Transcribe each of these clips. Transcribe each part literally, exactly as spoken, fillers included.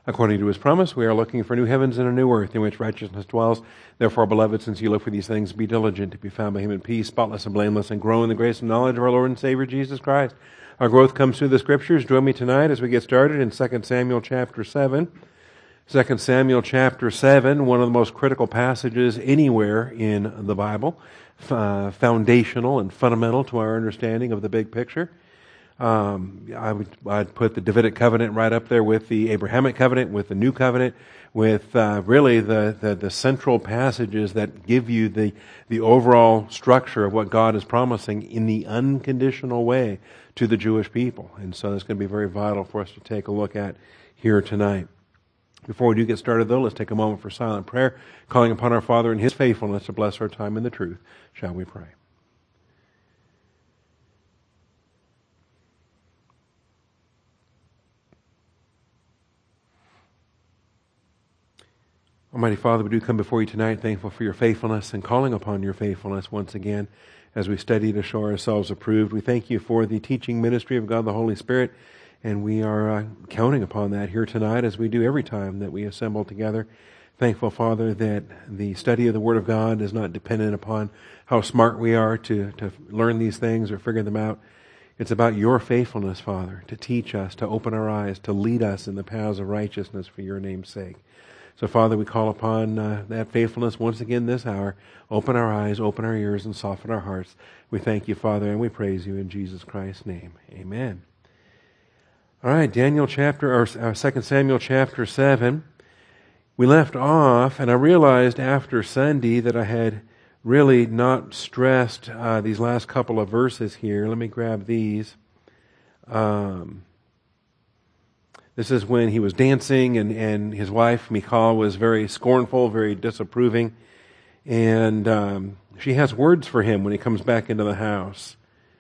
According to his promise, we are looking for new heavens and a new earth in which righteousness dwells. Therefore, beloved, since you look for these things, be diligent to be found by him in peace, spotless and blameless, and grow in the grace and knowledge of our Lord and Savior, Jesus Christ. Our growth comes through the Scriptures. Join me tonight as we get started in Second Samuel chapter seven. Second Samuel chapter seven, one of the most critical passages anywhere in the Bible, uh, foundational and fundamental to our understanding of the big picture. Um, I would, I'd put the Davidic covenant right up there with the Abrahamic covenant, with the New Covenant, with uh, really the, the, the central passages that give you the, the overall structure of what God is promising in the unconditional way to the Jewish people. And so that's going to be very vital for us to take a look at here tonight. Before we do get started, though, let's take a moment for silent prayer, calling upon our Father in his faithfulness to bless our time in the truth. Shall we pray? Almighty Father, we do come before you tonight thankful for your faithfulness and calling upon your faithfulness once again as we study to show ourselves approved. We thank you for the teaching ministry of God the Holy Spirit, and we are uh, counting upon that here tonight as we do every time that we assemble together. Thankful, Father, that the study of the Word of God is not dependent upon how smart we are to, to learn these things or figure them out. It's about your faithfulness, Father, to teach us, to open our eyes, to lead us in the paths of righteousness for your name's sake. So, Father, we call upon uh, that faithfulness once again this hour. Open our eyes, open our ears, and soften our hearts. We thank you, Father, and we praise you in Jesus Christ's name. Amen. All right, Daniel chapter, or uh, Second Samuel chapter seven. We left off, and I realized after Sunday that I had really not stressed uh, these last couple of verses here. Let me grab these. Um... This is when he was dancing, and, and his wife, Michal, was very scornful, very disapproving. And um, she has words for him when he comes back into the house.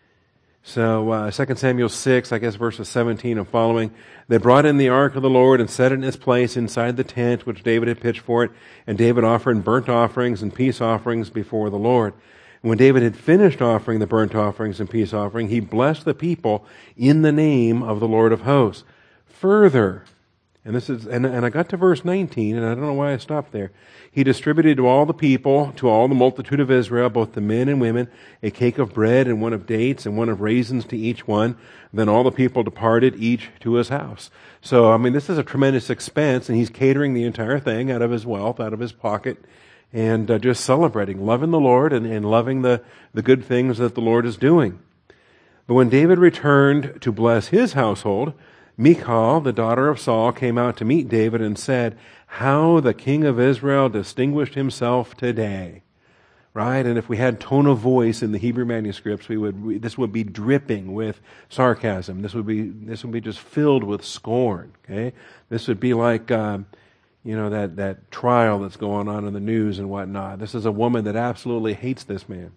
So uh, Second Samuel six, I guess verses seventeen and following, they brought in the ark of the Lord and set it in its place inside the tent which David had pitched for it. And David offered burnt offerings and peace offerings before the Lord. And when David had finished offering the burnt offerings and peace offering, he blessed the people in the name of the Lord of hosts. Further, and this is, and, and I got to verse nineteen, and I don't know why I stopped there. He distributed to all the people, to all the multitude of Israel, both the men and women, a cake of bread and one of dates and one of raisins to each one. Then all the people departed, each to his house. So, I mean, this is a tremendous expense, and he's catering the entire thing out of his wealth, out of his pocket, and uh, just celebrating, loving the Lord and, and loving the, the good things that the Lord is doing. But when David returned to bless his household, Michal, the daughter of Saul, came out to meet David and said, "How the king of Israel distinguished himself today." Right? And if we had tone of voice in the Hebrew manuscripts, we would we, this would be dripping with sarcasm. This would be this would be just filled with scorn. Okay? This would be like um, you know that that trial that's going on in the news and whatnot. This is a woman that absolutely hates this man.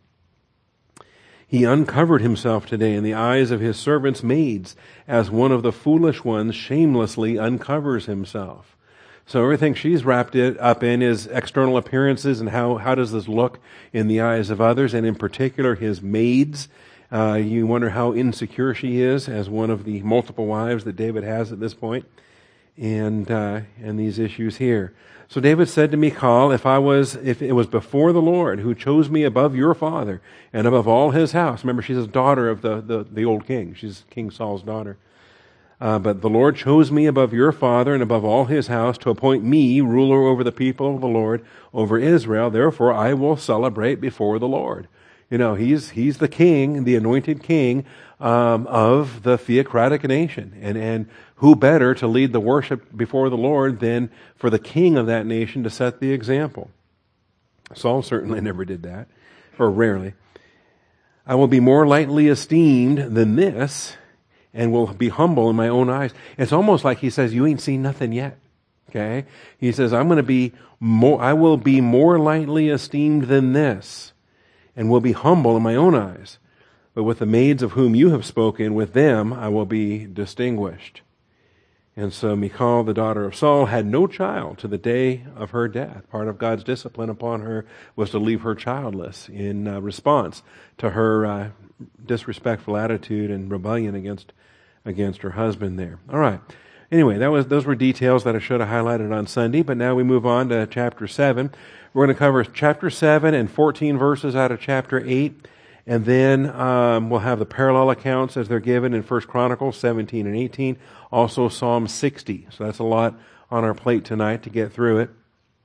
He uncovered himself today in the eyes of his servants' maids, as one of the foolish ones shamelessly uncovers himself. So everything she's wrapped it up in is external appearances and how, how does this look in the eyes of others, and in particular his maids. Uh, you wonder how insecure she is as one of the multiple wives that David has at this point, and uh, and these issues here. So David said to Michal, if I was, if it was before the Lord who chose me above your father and above all his house. Remember, she's a daughter of the, the, the old king. She's King Saul's daughter. Uh, but the Lord chose me above your father and above all his house to appoint me ruler over the people of the Lord, over Israel. Therefore, I will celebrate before the Lord. You know, he's he's the king, the anointed king um, of the theocratic nation. And, and who better to lead the worship before the Lord than for the king of that nation to set the example? Saul certainly never did that, or rarely. I will be more lightly esteemed than this, and will be humble in my own eyes. It's almost like he says, you ain't seen nothing yet. Okay? He says, I'm going to be more, I will be more lightly esteemed than this, and will be humble in my own eyes. But with the maids of whom you have spoken, with them I will be distinguished. And so Michal, the daughter of Saul, had no child to the day of her death. Part of God's discipline upon her was to leave her childless in uh, response to her uh, disrespectful attitude and rebellion against against her husband there. All right. Anyway, that was those were details that I should have highlighted on Sunday, but now we move on to chapter seven. We're going to cover chapter seven and fourteen verses out of chapter eight, and then um, we'll have the parallel accounts as they're given in First Chronicles seventeen and eighteen, also Psalm sixty. So that's a lot on our plate tonight to get through it.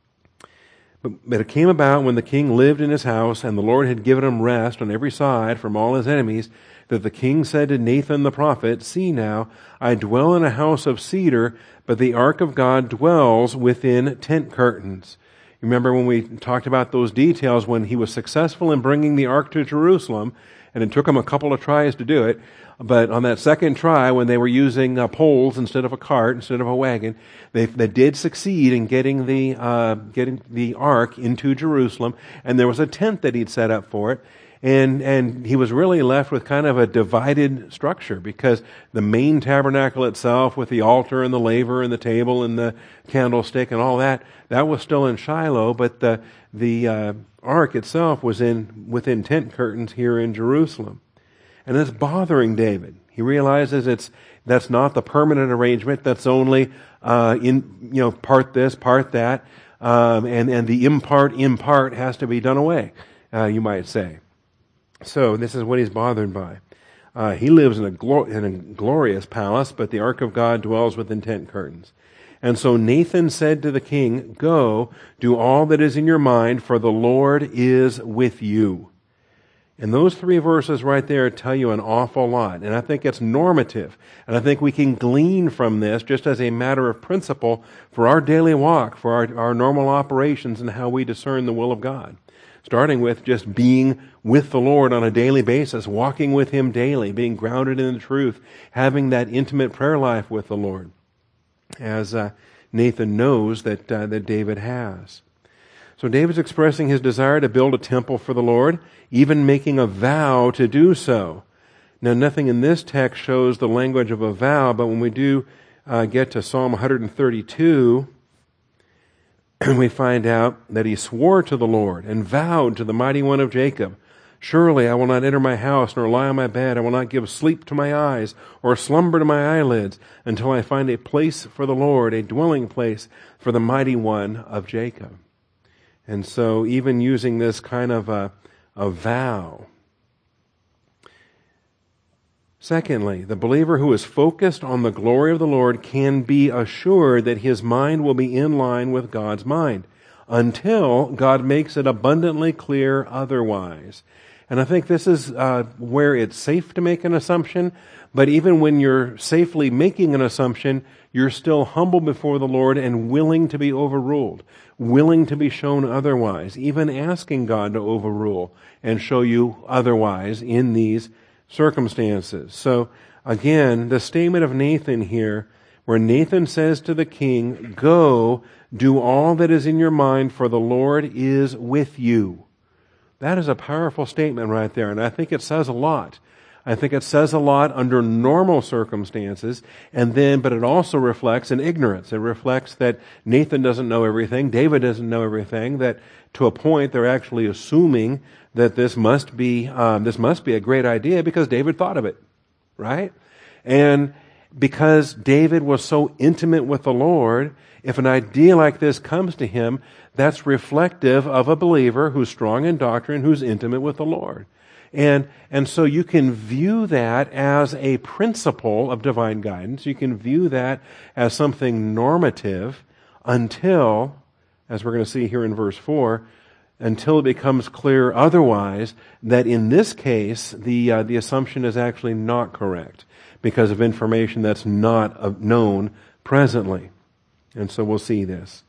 But, but it came about when the king lived in his house, and the Lord had given him rest on every side from all his enemies, that the king said to Nathan the prophet, "See now, I dwell in a house of cedar, but the ark of God dwells within tent curtains." Remember when we talked about those details, when he was successful in bringing the ark to Jerusalem, and it took him a couple of tries to do it, but on that second try, when they were using uh, poles instead of a cart, instead of a wagon, they, they did succeed in getting the uh, getting the ark into Jerusalem, and there was a tent that he'd set up for it. And and he was really left with kind of a divided structure, because the main tabernacle itself, with the altar and the laver and the table and the candlestick and all that, that was still in Shiloh, but the the uh, ark itself was in within tent curtains here in Jerusalem. And it's bothering David. He realizes it's that's not the permanent arrangement. That's only uh, in you know part this, part that, um, and and the impart impart has to be done away. Uh, you might say. So this is what he's bothered by. Uh, he lives in a, glor- in a glorious palace, but the ark of God dwells within tent curtains. And so Nathan said to the king, "Go, do all that is in your mind, for the Lord is with you." And those three verses right there tell you an awful lot. And I think it's normative. And I think we can glean from this just as a matter of principle for our daily walk, for our, our normal operations and how we discern the will of God. Starting with just being with the Lord on a daily basis, walking with Him daily, being grounded in the truth, having that intimate prayer life with the Lord, as uh, Nathan knows that uh, that David has. So David's expressing his desire to build a temple for the Lord, even making a vow to do so. Now, nothing in this text shows the language of a vow, but when we do uh, get to Psalm one thirty-two, we find out that he swore to the Lord and vowed to the Mighty One of Jacob, "Surely I will not enter my house, nor lie on my bed. I will not give sleep to my eyes, or slumber to my eyelids, until I find a place for the Lord, a dwelling place for the Mighty One of Jacob." And so even using this kind of a, a vow. Secondly, the believer who is focused on the glory of the Lord can be assured that his mind will be in line with God's mind until God makes it abundantly clear otherwise. And I think this is uh, where it's safe to make an assumption, but even when you're safely making an assumption, you're still humble before the Lord and willing to be overruled, willing to be shown otherwise, even asking God to overrule and show you otherwise in these circumstances. So again, the statement of Nathan here, where Nathan says to the king, "Go, do all that is in your mind, for the Lord is with you." That is a powerful statement right there, and I think it says a lot. I think it says a lot under normal circumstances, and then, but it also reflects an ignorance. It reflects that Nathan doesn't know everything, David doesn't know everything, that to a point they're actually assuming that this must be um, this must be a great idea because David thought of it, right? And because David was so intimate with the Lord, if an idea like this comes to him, that's reflective of a believer who's strong in doctrine, who's intimate with the Lord. And and so you can view that as a principle of divine guidance. You can view that as something normative until, as we're going to see here in verse four, until it becomes clear otherwise, that in this case, the uh, the assumption is actually not correct because of information that's not uh, known presently. And so we'll see this.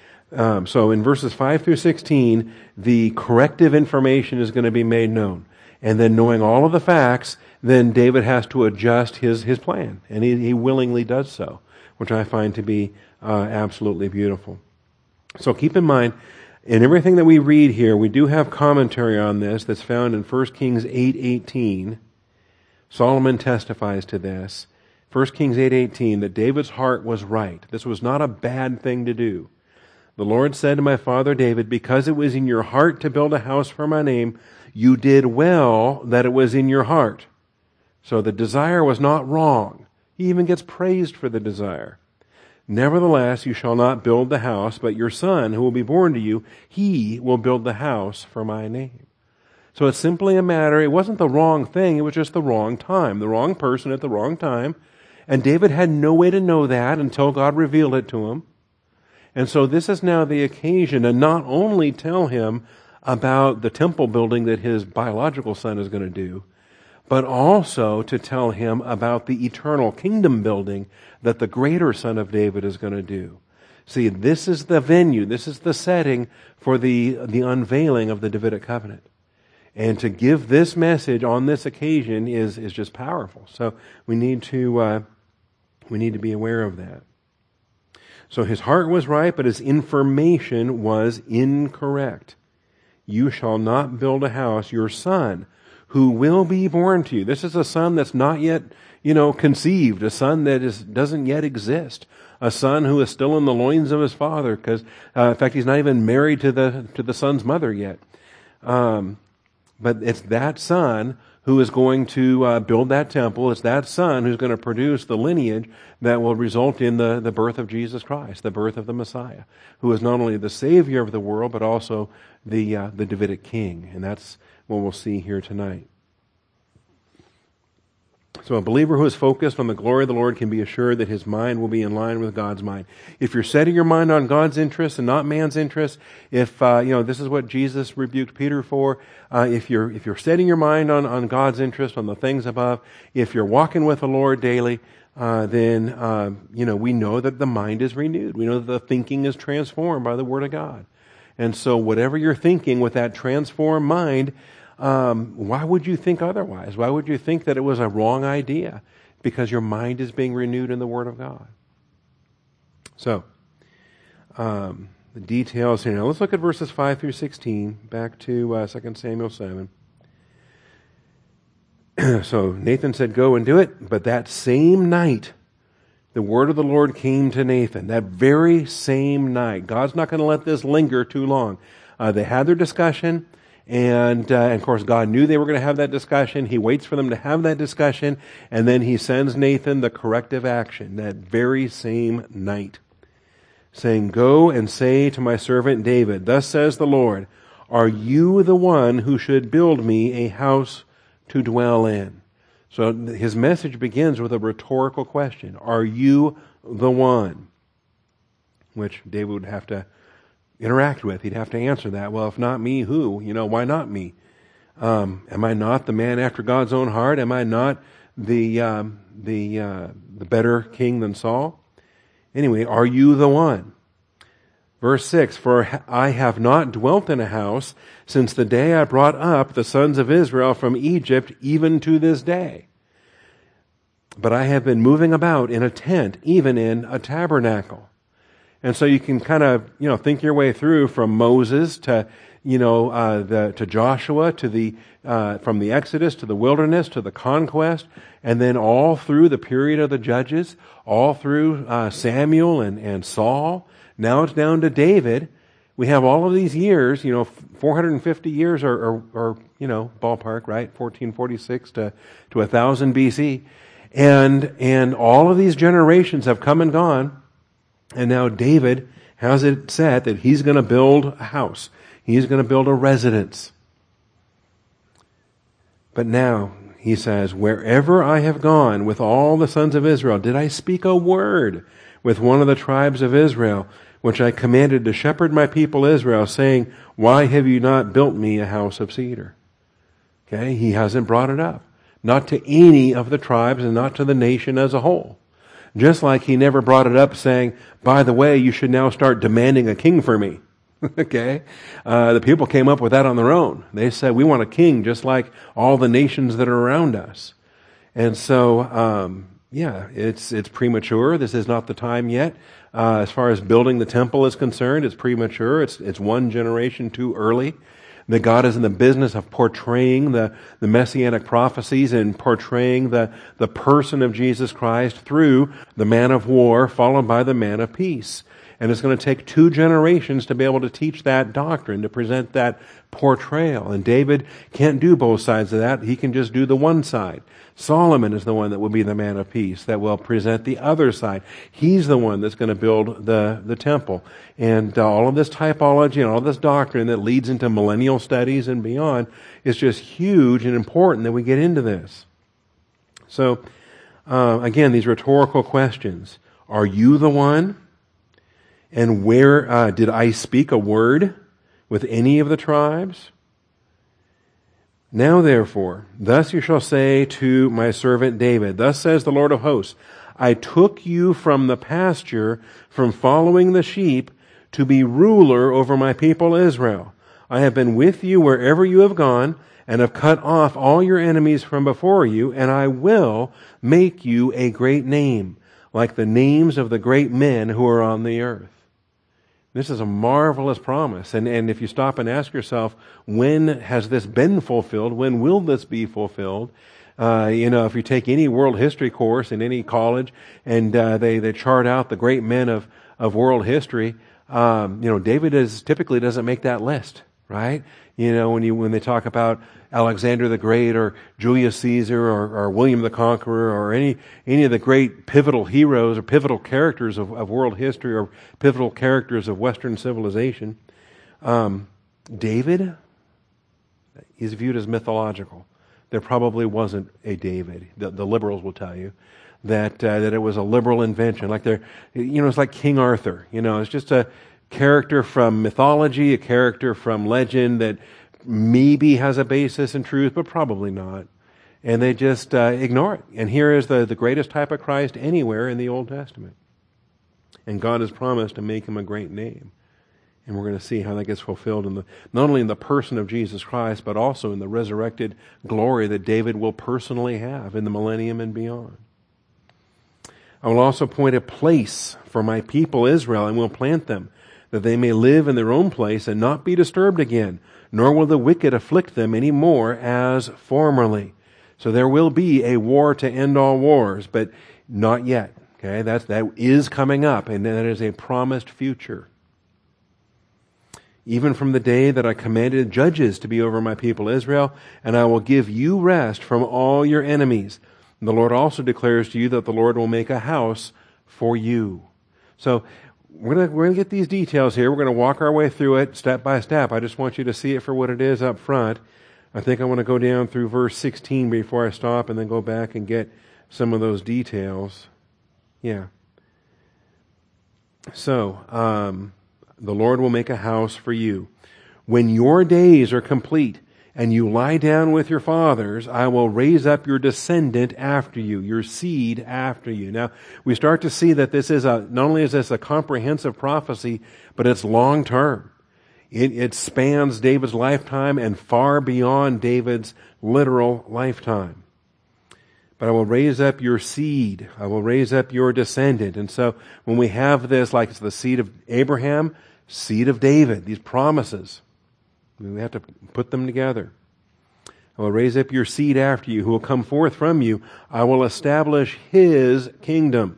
Um, so in verses five through sixteen, the corrective information is going to be made known. And then knowing all of the facts, then David has to adjust his, his plan. And he, he willingly does so, which I find to be uh, absolutely beautiful. So keep in mind, in everything that we read here, we do have commentary on this that's found in First Kings eight eighteen. Solomon testifies to this. First Kings eight eighteen, that David's heart was right. This was not a bad thing to do. "The Lord said to my father David, because it was in your heart to build a house for my name, you did well that it was in your heart." So the desire was not wrong. He even gets praised for the desire. Nevertheless, you shall not build the house, but your son, who will be born to you, he will build the house for my name. So it's simply a matter, it wasn't the wrong thing, it was just the wrong time, the wrong person at the wrong time. And David had no way to know that until God revealed it to him. And so this is now the occasion to not only tell him about the temple building that his biological son is going to do, but also to tell him about the eternal kingdom building that the greater son of David is going to do. See, this is the venue, this is the setting for the, the unveiling of the Davidic covenant. And to give this message on this occasion is, is just powerful. So we need to, uh, we need to be aware of that. So his heart was right, but his information was incorrect. You shall not build a house, your son, who will be born to you. This is a son that's not yet, you know, conceived, a son that is, doesn't yet exist, a son who is still in the loins of his father, because, uh, in fact, he's not even married to the, to the son's mother yet. Um, but it's that son who is going to uh, build that temple. It's that son who's going to produce the lineage that will result in the, the birth of Jesus Christ, the birth of the Messiah, who is not only the Savior of the world, but also the uh, the Davidic king. And that's what we'll see here tonight. So a believer who is focused on the glory of the Lord can be assured that his mind will be in line with God's mind. If you're setting your mind on God's interests and not man's interests, if, uh, you know, this is what Jesus rebuked Peter for, uh, if you're, if you're setting your mind on, on God's interest, on the things above, if you're walking with the Lord daily, uh, then, uh, you know, we know that the mind is renewed. We know that the thinking is transformed by the Word of God. And so whatever you're thinking with that transformed mind, Um, why would you think otherwise? Why would you think that it was a wrong idea? Because your mind is being renewed in the Word of God. So, um, the details here. Now let's look at verses five through sixteen, back to uh, Second Samuel seven. So Nathan said, go and do it. But that same night, the word of the Lord came to Nathan. That very same night. God's not going to let this linger too long. Uh, they had their discussion. And, uh, and of course, God knew they were going to have that discussion. He waits for them to have that discussion, and then he sends Nathan the corrective action that very same night, saying, go and say to my servant David, thus says the Lord, are you the one who should build me a house to dwell in? So his message begins with a rhetorical question. Are you the one? Which David would have to interact with. He'd have to answer that. Well, if not me, who? You know, why not me? Um, am I not the man after God's own heart? Am I not the um, the uh, the better king than Saul? Anyway, are you the one? Verse six, for I have not dwelt in a house since the day I brought up the sons of Israel from Egypt, even to this day. But I have been moving about in a tent, even in a tabernacle. And so you can kind of, you know, think your way through from Moses to, you know, uh, the, to Joshua, to the, uh, from the Exodus to the wilderness to the conquest, and then all through the period of the judges, all through uh, Samuel and, and Saul. Now it's down to David. We have all of these years, you know, four hundred fifty years or, or, or you know, ballpark, right? fourteen forty-six to, to one thousand B C. And, and all of these generations have come and gone. And now David has it set that he's going to build a house. He's going to build a residence. But now, he says, wherever I have gone with all the sons of Israel, did I speak a word with one of the tribes of Israel, which I commanded to shepherd my people Israel, saying, why have you not built me a house of cedar? Okay, he hasn't brought it up. Not to any of the tribes and not to the nation as a whole. Just like he never brought it up saying, by the way, you should now start demanding a king for me. Okay? Uh, the people came up with that on their own. They said, we want a king just like all the nations that are around us. And so, um, yeah, it's it's premature. This is not the time yet. Uh, as far as building the temple is concerned, it's premature. It's it's one generation too early. That God is in the business of portraying the, the messianic prophecies and portraying the, the person of Jesus Christ through the man of war followed by the man of peace. And it's going to take two generations to be able to teach that doctrine, to present that portrayal. And David can't do both sides of that. He can just do the one side. Solomon is the one that will be the man of peace, that will present the other side. He's the one that's going to build the, the temple. And uh, all of this typology and all this doctrine that leads into millennial studies and beyond is just huge and important that we get into this. So, uh, again, these rhetorical questions. Are you the one? And where uh, did I speak a word with any of the tribes? Now therefore, thus you shall say to my servant David, thus says the Lord of hosts, I took you from the pasture, from following the sheep, to be ruler over my people Israel. I have been with you wherever you have gone, and have cut off all your enemies from before you, and I will make you a great name, like the names of the great men who are on the earth. This is a marvelous promise. And, and if you stop and ask yourself, when has this been fulfilled? When will this be fulfilled? Uh, you know, if you take any world history course in any college and uh, they, they chart out the great men of, of world history, um, you know, David is typically doesn't make that list, right? You know, when you when they talk about Alexander the Great or Julius Caesar or, or William the Conqueror or any any of the great pivotal heroes or pivotal characters of, of world history or pivotal characters of Western civilization, um, David is viewed as mythological. There probably wasn't a David. The, the liberals will tell you that uh, that it was a liberal invention. Like they're, you know, it's like King Arthur. You know, it's just a character from mythology, a character from legend that maybe has a basis in truth, but probably not. And they just uh, ignore it. And here is the, the greatest type of Christ anywhere in the Old Testament. And God has promised to make him a great name. And we're going to see how that gets fulfilled in the not only in the person of Jesus Christ, but also in the resurrected glory that David will personally have in the millennium and beyond. I will also appoint a place for my people Israel, and will plant them, that they may live in their own place and not be disturbed again, nor will the wicked afflict them any more as formerly. So there will be a war to end all wars, but not yet. Okay, that's, that is coming up, and that is a promised future. Even from the day that I commanded judges to be over my people Israel, and I will give you rest from all your enemies. And the Lord also declares to you that the Lord will make a house for you. So, We're going we're to get these details here. We're going to walk our way through it step by step. I just want you to see it for what it is up front. I think I want to go down through verse sixteen before I stop and then go back and get some of those details. Yeah. So, um, the Lord will make a house for you. When your days are complete and you lie down with your fathers, I will raise up your descendant after you, your seed after you. Now, we start to see that this is a, not only is this a comprehensive prophecy, but it's long term. It, it spans David's lifetime and far beyond David's literal lifetime. But I will raise up your seed. I will raise up your descendant. And so when we have this, like it's the seed of Abraham, seed of David, these promises, we have to put them together. I will raise up your seed after you, who will come forth from you. I will establish his kingdom.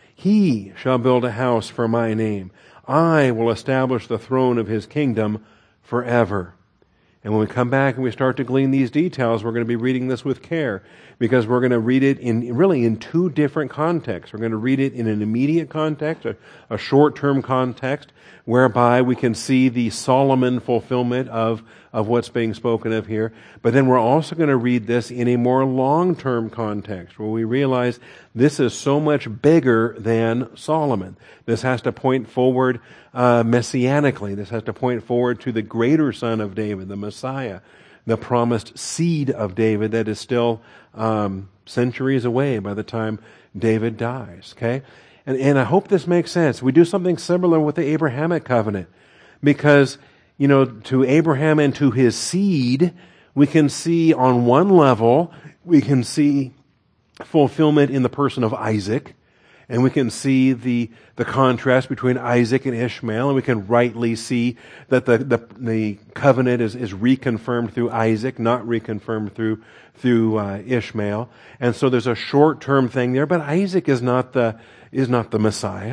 He shall build a house for my name. I will establish the throne of his kingdom forever. And when we come back and we start to glean these details, we're going to be reading this with care, because we're going to read it in really in two different contexts. We're going to read it in an immediate context, a, a short-term context, whereby we can see the Solomon fulfillment of, of what's being spoken of here. But then we're also going to read this in a more long-term context, where we realize this is so much bigger than Solomon. This has to point forward uh, messianically. This has to point forward to the greater son of David, the Messiah, the promised seed of David that is still um, centuries away by the time David dies. Okay? And, and I hope this makes sense. We do something similar with the Abrahamic covenant, because, you know, to Abraham and to his seed, we can see on one level, we can see fulfillment in the person of Isaac, and we can see the the contrast between Isaac and Ishmael, and we can rightly see that the the, the covenant is, is reconfirmed through Isaac, not reconfirmed through through uh, Ishmael. And so there's a short term thing there, but Isaac is not the is not the Messiah.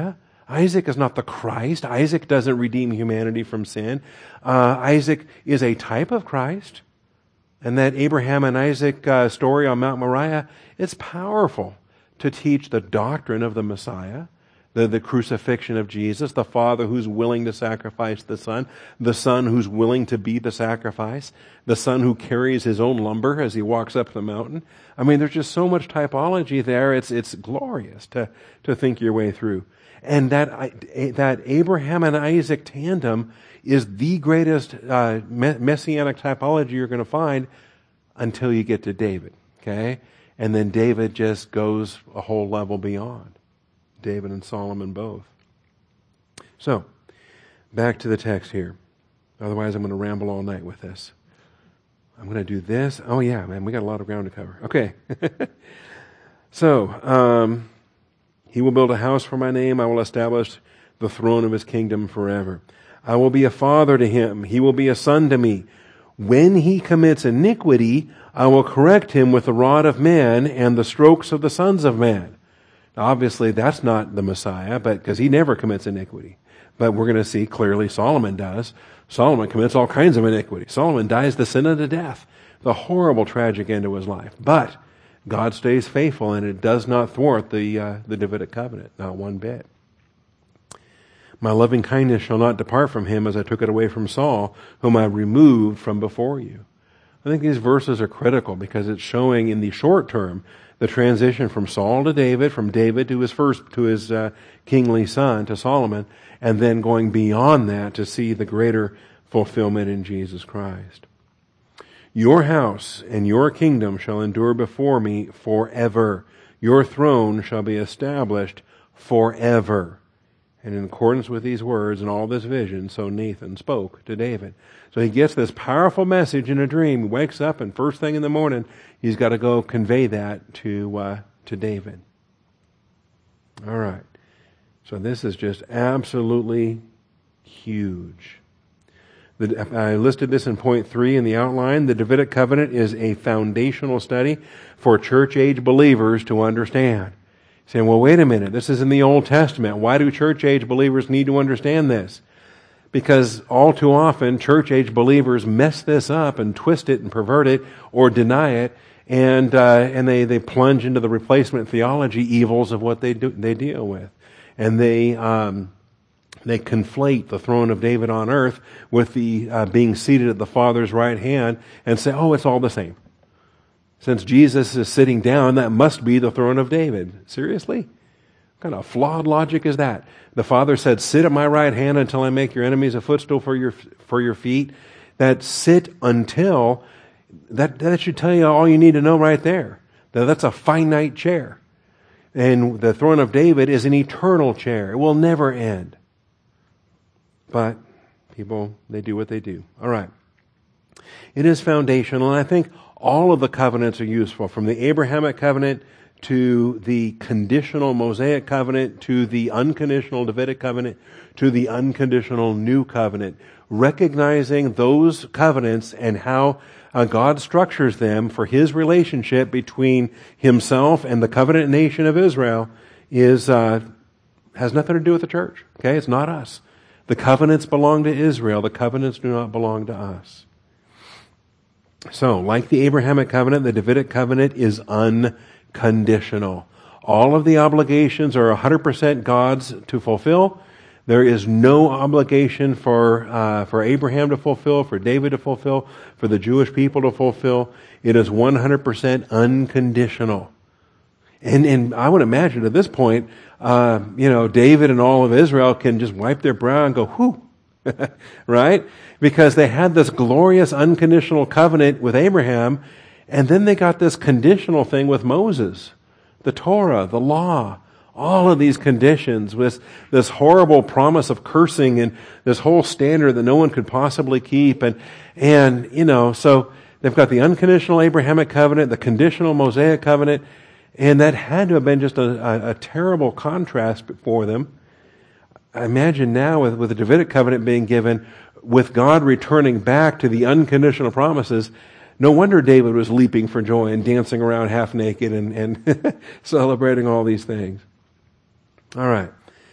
Isaac is not the Christ. Isaac doesn't redeem humanity from sin. Uh, Isaac is a type of Christ. And that Abraham and Isaac uh, story on Mount Moriah, it's powerful to teach the doctrine of the Messiah, the, the crucifixion of Jesus, the Father who's willing to sacrifice the Son, the Son who's willing to be the sacrifice, the Son who carries his own lumber as he walks up the mountain. I mean, there's just so much typology there. It's it's glorious to to think your way through. And that that Abraham and Isaac tandem is the greatest uh, messianic typology you're going to find until you get to David. Okay, and then David just goes a whole level beyond. David and Solomon both. So, back to the text here. Otherwise, I'm going to ramble all night with this. I'm going to do this. Oh yeah, man, we got a lot of ground to cover. Okay. so, um, he will build a house for my name. I will establish the throne of his kingdom forever. I will be a father to him. He will be a son to me. When he commits iniquity, I will correct him with the rod of man and the strokes of the sons of man. Obviously, that's not the Messiah, but because he never commits iniquity. But we're going to see clearly Solomon does. Solomon commits all kinds of iniquity. Solomon dies the sin unto death, the horrible, tragic end to his life. But God stays faithful, and it does not thwart the uh, the Davidic covenant, not one bit. My loving kindness shall not depart from him as I took it away from Saul, whom I removed from before you. I think these verses are critical because it's showing in the short term the transition from Saul to David, from David to his first, to his uh, kingly son, to Solomon, and then going beyond that to see the greater fulfillment in Jesus Christ. Your house and your kingdom shall endure before me forever. Your throne shall be established forever. And in accordance with these words and all this vision, so Nathan spoke to David. So he gets this powerful message in a dream. He wakes up, and first thing in the morning, he's got to go convey that to uh, to David. All right. So this is just absolutely huge. The, I listed this in point three in the outline. The Davidic covenant is a foundational study for church-age believers to understand. Saying, well, wait a minute, this is in the Old Testament. Why do church-age believers need to understand this? Because all too often, church-age believers mess this up and twist it and pervert it or deny it, and uh, and they, they plunge into the replacement theology evils of what they do they deal with, and they um, they conflate the throne of David on earth with the uh, being seated at the Father's right hand, and say, oh, it's all the same. Since Jesus is sitting down, that must be the throne of David. Seriously? What kind of flawed logic is that? The Father said, sit at my right hand until I make your enemies a footstool for your for your feet. That sit until, that, that should tell you all you need to know right there. That that's a finite chair. And the throne of David is an eternal chair. It will never end. But people, they do what they do. All right. It is foundational, and I think all of the covenants are useful, from the Abrahamic covenant to the conditional Mosaic covenant to the unconditional Davidic covenant to the unconditional New Covenant. Recognizing those covenants and how uh, God structures them for His relationship between Himself and the covenant nation of Israel is uh, has nothing to do with the church. Okay, it's not us. The covenants belong to Israel. The covenants do not belong to us. So, like the Abrahamic covenant, the Davidic covenant is unconditional. All of the obligations are one hundred percent God's to fulfill. There is no obligation for uh, for Abraham to fulfill, for David to fulfill, for the Jewish people to fulfill. It is one hundred percent unconditional. And and I would imagine at this point, uh, you know, David and all of Israel can just wipe their brow and go, whew, right? Because they had this glorious unconditional covenant with Abraham, and then they got this conditional thing with Moses. The Torah, the law, all of these conditions with this horrible promise of cursing and this whole standard that no one could possibly keep. And, and you know, so they've got the unconditional Abrahamic covenant, the conditional Mosaic covenant, and that had to have been just a, a, a terrible contrast for them. I imagine now with, with the Davidic covenant being given, with God returning back to the unconditional promises, no wonder David was leaping for joy and dancing around half naked and, and celebrating all these things. All right.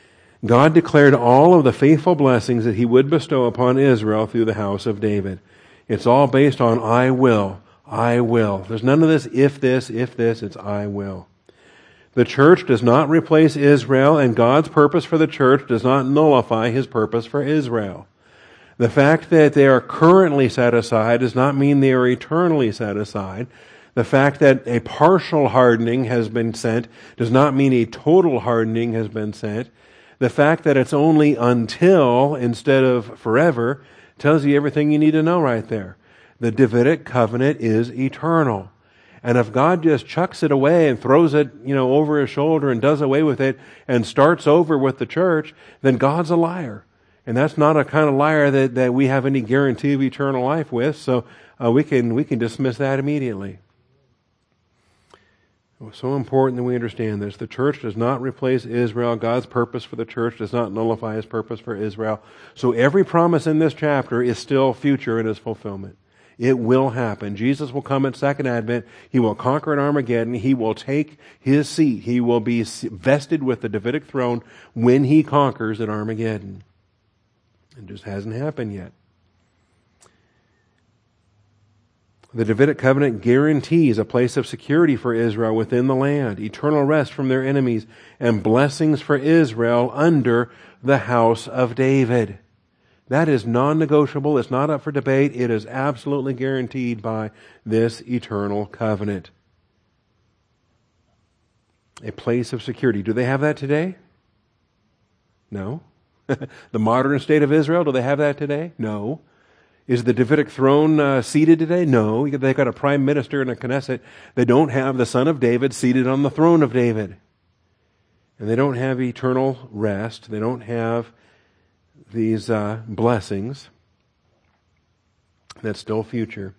God declared all of the faithful blessings that he would bestow upon Israel through the house of David. It's all based on I will, I will. There's none of this if this, if this, it's I will. The church does not replace Israel, and God's purpose for the church does not nullify his purpose for Israel. The fact that they are currently set aside does not mean they are eternally set aside. The fact that a partial hardening has been sent does not mean a total hardening has been sent. The fact that it's only until instead of forever tells you everything you need to know right there. The Davidic covenant is eternal. And if God just chucks it away and throws it, you know, over his shoulder and does away with it and starts over with the church, then God's a liar. And that's not a kind of liar that, that we have any guarantee of eternal life with, so uh, we can we can dismiss that immediately. It's so important that we understand this. The church does not replace Israel. God's purpose for the church does not nullify his purpose for Israel. So every promise in this chapter is still future in its fulfillment. It will happen. Jesus will come at Second Advent. He will conquer at Armageddon. He will take his seat. He will be vested with the Davidic throne when he conquers at Armageddon. It just hasn't happened yet. The Davidic covenant guarantees a place of security for Israel within the land, eternal rest from their enemies, and blessings for Israel under the house of David. That is non-negotiable. It's not up for debate. It is absolutely guaranteed by this eternal covenant. A place of security. Do they have that today? No. The modern state of Israel, do they have that today? No. Is the Davidic throne uh, seated today? No. They've got a prime minister and a Knesset. They don't have the son of David seated on the throne of David. And they don't have eternal rest. They don't have these uh, blessings. That's still future.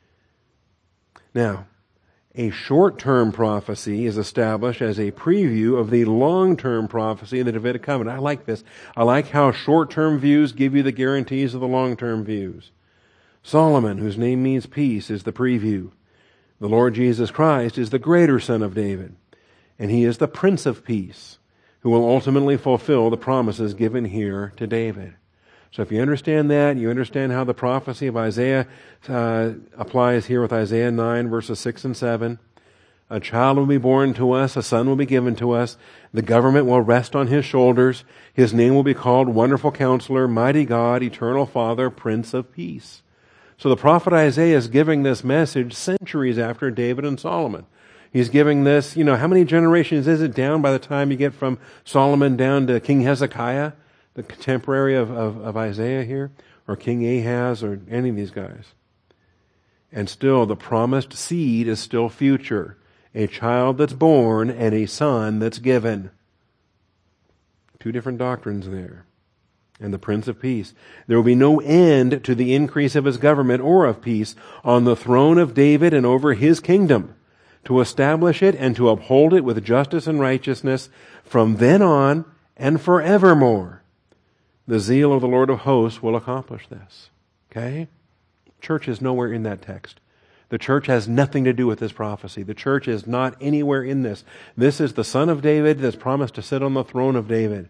Now, a short-term prophecy is established as a preview of the long-term prophecy in the Davidic covenant. I like this. I like how short-term views give you the guarantees of the long-term views. Solomon, whose name means peace, is the preview. The Lord Jesus Christ is the greater Son of David, and he is the Prince of Peace, who will ultimately fulfill the promises given here to David. So if you understand that, you understand how the prophecy of Isaiah uh, applies here with Isaiah nine, verses six and seven. A child will be born to us, a son will be given to us. The government will rest on his shoulders. His name will be called Wonderful Counselor, Mighty God, Eternal Father, Prince of Peace. So the prophet Isaiah is giving this message centuries after David and Solomon. He's giving this, you know, how many generations is it down by the time you get from Solomon down to King Hezekiah, the contemporary of, of, of Isaiah here, or King Ahaz, or any of these guys? And still, the promised seed is still future. A child that's born and a son that's given. Two different doctrines there. And the Prince of Peace. There will be no end to the increase of his government or of peace on the throne of David and over his kingdom, to establish it and to uphold it with justice and righteousness from then on and forevermore. The zeal of the Lord of hosts will accomplish this. Okay? Church is nowhere in that text. The church has nothing to do with this prophecy. The church is not anywhere in this. This is the Son of David that's promised to sit on the throne of David.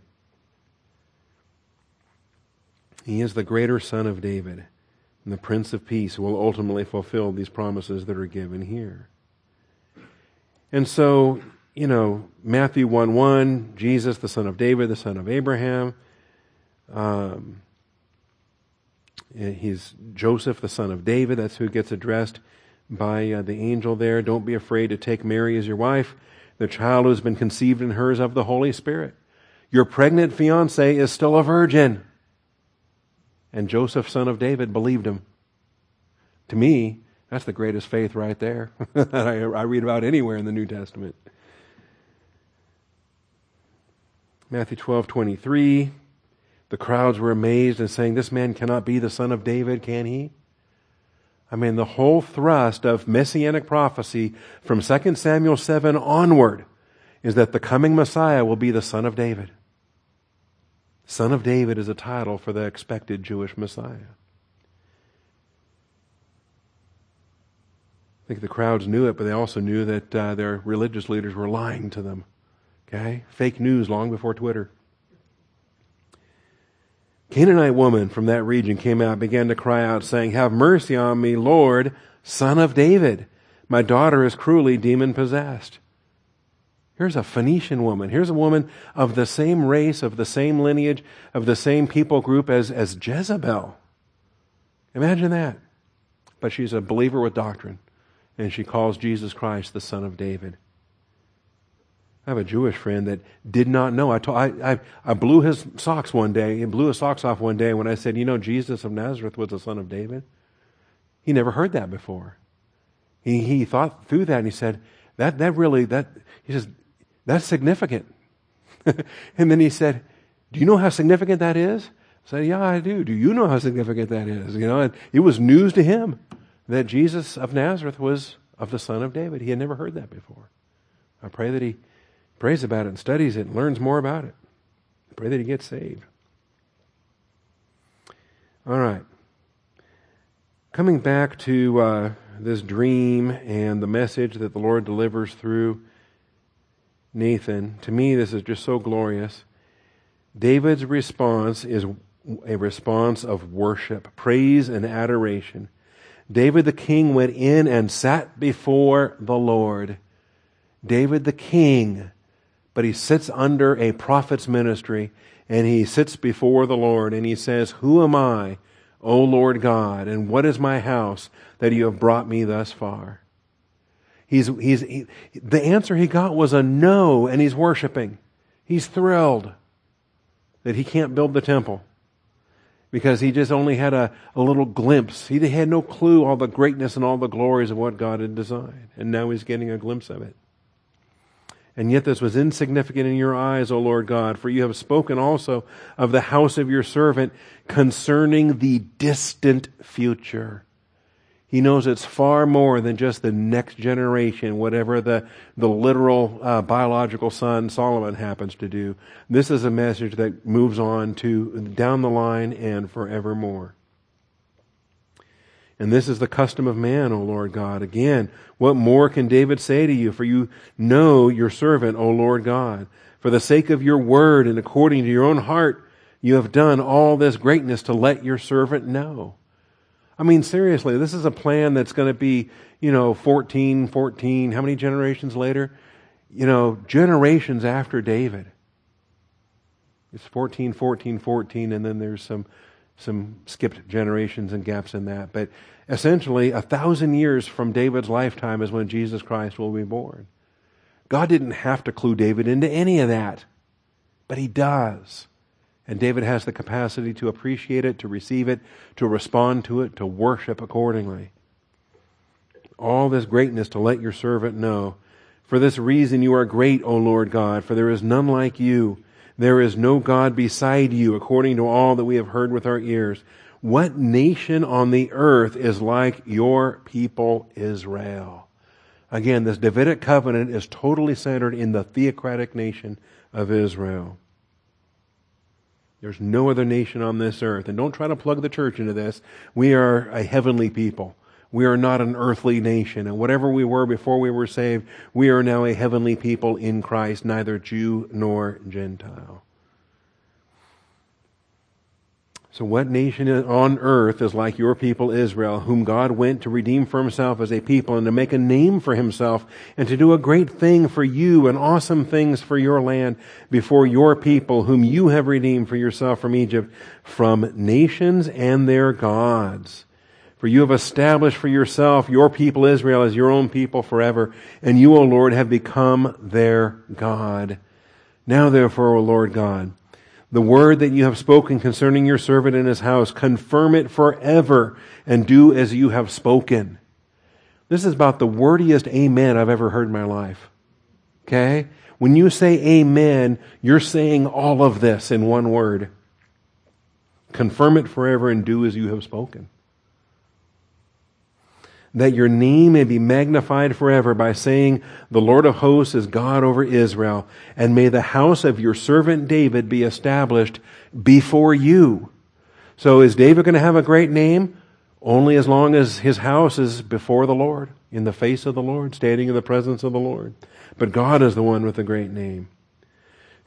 He is the greater Son of David, and the Prince of Peace who will ultimately fulfill these promises that are given here. And so, you know, Matthew one one, Jesus, the Son of David, the Son of Abraham. Um, he's Joseph, the son of David. That's who gets addressed by uh, the angel there. Don't be afraid to take Mary as your wife. The child who has been conceived in her is of the Holy Spirit. Your pregnant fiancée is still a virgin. And Joseph, son of David, believed him. To me, that's the greatest faith right there that I, I read about anywhere in the New Testament. Matthew twelve twenty-three. The crowds were amazed and saying, this man cannot be the son of David, can he? I mean, the whole thrust of messianic prophecy from Second Samuel seven onward is that the coming Messiah will be the son of David. Son of David is a title for the expected Jewish Messiah. I think the crowds knew it, but they also knew that uh, their religious leaders were lying to them. Okay? Fake news long before Twitter. Canaanite woman from that region came out, began to cry out, saying, "Have mercy on me, Lord, Son of David. My daughter is cruelly demon-possessed." Here's a Phoenician woman. Here's a woman of the same race, of the same lineage, of the same people group as, as Jezebel. Imagine that. But she's a believer with doctrine, and she calls Jesus Christ the Son of David. I have a Jewish friend that did not know. I, told, I, I, I blew his socks one day. He blew his socks off one day when I said, you know, Jesus of Nazareth was the Son of David. He never heard that before. He he thought through that and he said, that that really, that he says, that's significant. And then he said, do you know how significant that is? I said, yeah, I do. Do you know how significant that is? You know, it was news to him that Jesus of Nazareth was of the Son of David. He had never heard that before. I pray that he prays about it and studies it and learns more about it. I pray that he gets saved. All right. Coming back to uh, this dream and the message that the Lord delivers through Nathan, to me this is just so glorious. David's response is a response of worship, praise and adoration. David the king went in and sat before the Lord. David the king, but he sits under a prophet's ministry, and he sits before the Lord, and he says, "Who am I, O Lord God, and what is my house that you have brought me thus far?" He's, he's, he, the answer he got was a no, and he's worshiping. He's thrilled that he can't build the temple because he just only had a, a little glimpse. He had no clue all the greatness and all the glories of what God had designed, and now he's getting a glimpse of it. And yet this was insignificant in your eyes, O Lord God, for you have spoken also of the house of your servant concerning the distant future. He knows it's far more than just the next generation, whatever the, the literal uh, biological son Solomon happens to do. This is a message that moves on to down the line and forevermore. And this is the custom of man, O Lord God. Again, what more can David say to you? For you know your servant, O Lord God. For the sake of your word and according to your own heart, you have done all this greatness to let your servant know. I mean, seriously, this is a plan that's going to be, you know, fourteen, fourteen, how many generations later? You know, generations after David. It's fourteen, fourteen, fourteen, and then there's some some skipped generations and gaps in that. But essentially, a thousand years from David's lifetime is when Jesus Christ will be born. God didn't have to clue David into any of that, but he does. And David has the capacity to appreciate it, to receive it, to respond to it, to worship accordingly. All this greatness to let your servant know. For this reason you are great, O Lord God, for there is none like you. There is no God beside you, according to all that we have heard with our ears. What nation on the earth is like your people Israel? Again, this Davidic covenant is totally centered in the theocratic nation of Israel. There's no other nation on this earth. And don't try to plug the church into this. We are a heavenly people. We are not an earthly nation. And whatever we were before we were saved, we are now a heavenly people in Christ, neither Jew nor Gentile. So what nation on earth is like your people Israel, whom God went to redeem for himself as a people and to make a name for himself and to do a great thing for you and awesome things for your land before your people, whom you have redeemed for yourself from Egypt, from nations and their gods. For you have established for yourself your people Israel as your own people forever, and you, O Lord, have become their God. Now therefore, O Lord God, the word that you have spoken concerning your servant and his house, confirm it forever and do as you have spoken. This is about the wordiest amen I've ever heard in my life. Okay? When you say amen, you're saying all of this in one word. Confirm it forever and do as you have spoken. That your name may be magnified forever by saying, the Lord of hosts is God over Israel, and may the house of your servant David be established before you. So is David going to have a great name? Only as long as his house is before the Lord, in the face of the Lord, standing in the presence of the Lord. But God is the one with the great name.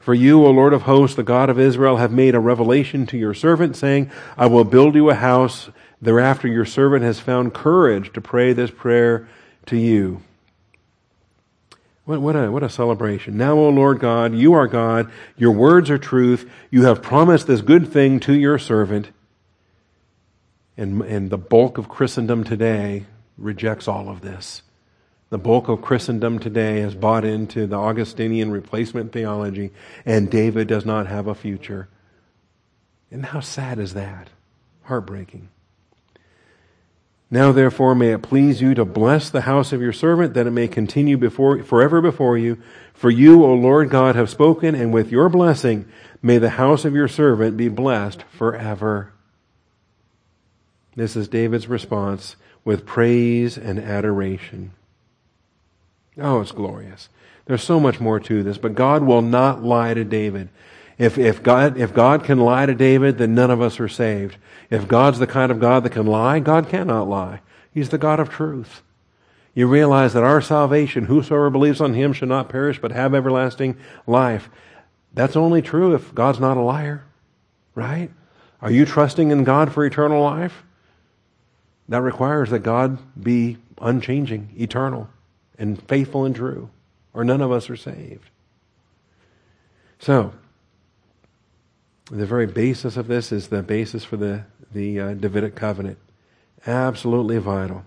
For you, O Lord of hosts, the God of Israel, have made a revelation to your servant, saying, I will build you a house. Thereafter your servant has found courage to pray this prayer to you. What, what, a, what a celebration. Now, O Lord God, you are God. Your words are truth. You have promised this good thing to your servant. And, and the bulk of Christendom today rejects all of this. The bulk of Christendom today has bought into the Augustinian replacement theology, and David does not have a future. And how sad is that? Heartbreaking. Now therefore may it please you to bless the house of your servant, that it may continue before forever before you. For you, O Lord God, have spoken, and with your blessing may the house of your servant be blessed forever. This is David's response with praise and adoration. Oh, it's glorious. There's so much more to this, but God will not lie to David. If, if God, if God can lie to David, then none of us are saved. If God's the kind of God that can lie, God cannot lie. He's the God of truth. You realize that our salvation, whosoever believes on Him shall not perish but have everlasting life. That's only true if God's not a liar, right? Are you trusting in God for eternal life? That requires that God be unchanging, eternal, and faithful and true, or none of us are saved. So, the very basis of this is the basis for the, the uh, Davidic covenant. Absolutely vital.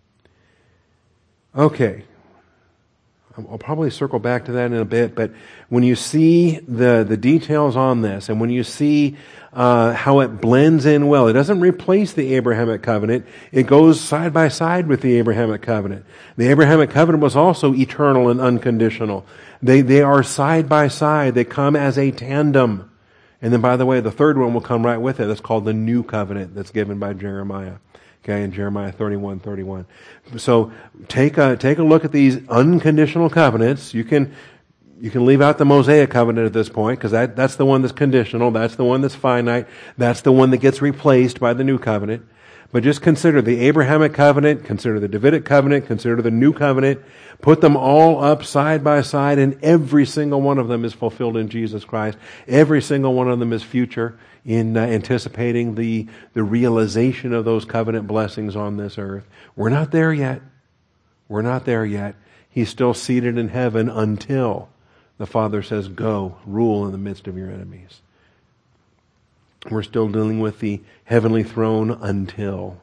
Okay. I'll probably circle back to that in a bit, but when you see the, the details on this, and when you see uh, how it blends in well, it doesn't replace the Abrahamic covenant. It goes side by side with the Abrahamic covenant. The Abrahamic covenant was also eternal and unconditional. They, they are side by side. They come as a tandem. And then, by the way, the third one will come right with it. That's called the new covenant that's given by Jeremiah. Okay, in Jeremiah thirty-one thirty-one. So take a take a look at these unconditional covenants. You can you can leave out the Mosaic covenant at this point, because that, that's the one that's conditional. That's the one that's finite. That's the one that gets replaced by the new covenant. But just consider the Abrahamic covenant, consider the Davidic covenant, consider the new covenant. Put them all up side by side, and every single one of them is fulfilled in Jesus Christ. Every single one of them is future in uh, anticipating the, the realization of those covenant blessings on this earth. We're not there yet. We're not there yet. He's still seated in heaven until the Father says, go, rule in the midst of your enemies. We're still dealing with the heavenly throne until.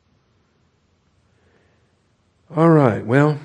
All right, well,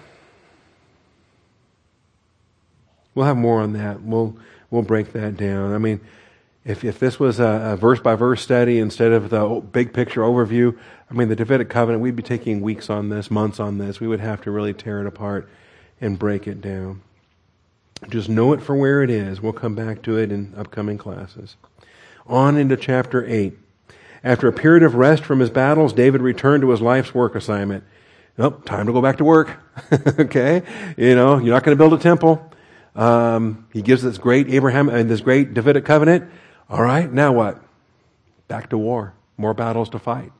we'll have more on that. We'll we'll break that down. I mean, if if this was a, a verse-by-verse study instead of the big picture overview, I mean, the Davidic covenant, we'd be taking weeks on this, months on this. We would have to really tear it apart and break it down. Just know it for where it is. We'll come back to it in upcoming classes. On into chapter eight. After a period of rest from his battles, David returned to his life's work assignment. Oh, time to go back to work. Okay? You know, you're not going to build a temple. Um, he gives this great Abraham and this great Davidic covenant. All right, now what? Back to war. More battles to fight.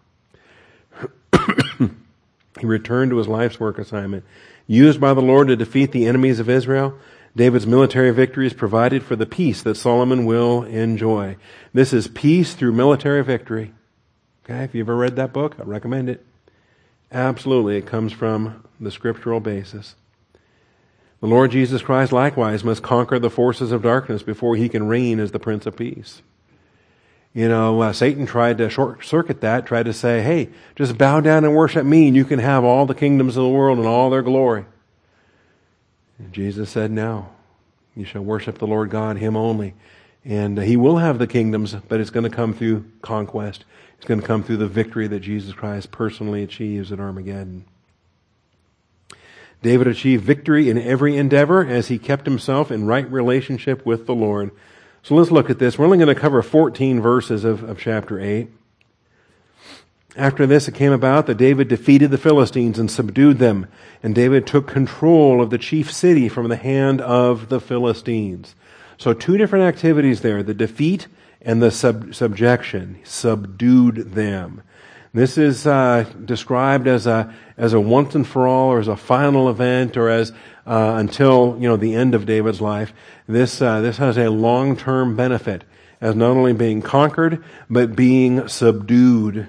He returned to his life's work assignment. Used by the Lord to defeat the enemies of Israel, David's military victories provided for the peace that Solomon will enjoy. This is peace through military victory. Okay, if you've ever read that book, I recommend it. Absolutely, it comes from the scriptural basis. The Lord Jesus Christ likewise must conquer the forces of darkness before he can reign as the Prince of Peace. You know, uh, Satan tried to short circuit that, tried to say, hey, just bow down and worship me and you can have all the kingdoms of the world and all their glory. And Jesus said, no, you shall worship the Lord God, him only. And uh, he will have the kingdoms, but it's going to come through conquest. It's going to come through the victory that Jesus Christ personally achieves at Armageddon. David achieved victory in every endeavor as he kept himself in right relationship with the Lord. So let's look at this. We're only going to cover fourteen verses of, of chapter eight. After this, it came about that David defeated the Philistines and subdued them. And David took control of the chief city from the hand of the Philistines. So two different activities there, the defeat and the sub- subjection. He subdued them. This is uh, described as a as a once and for all, or as a final event, or as uh, until you know the end of David's life. This, uh, this has a long-term benefit as not only being conquered, but being subdued.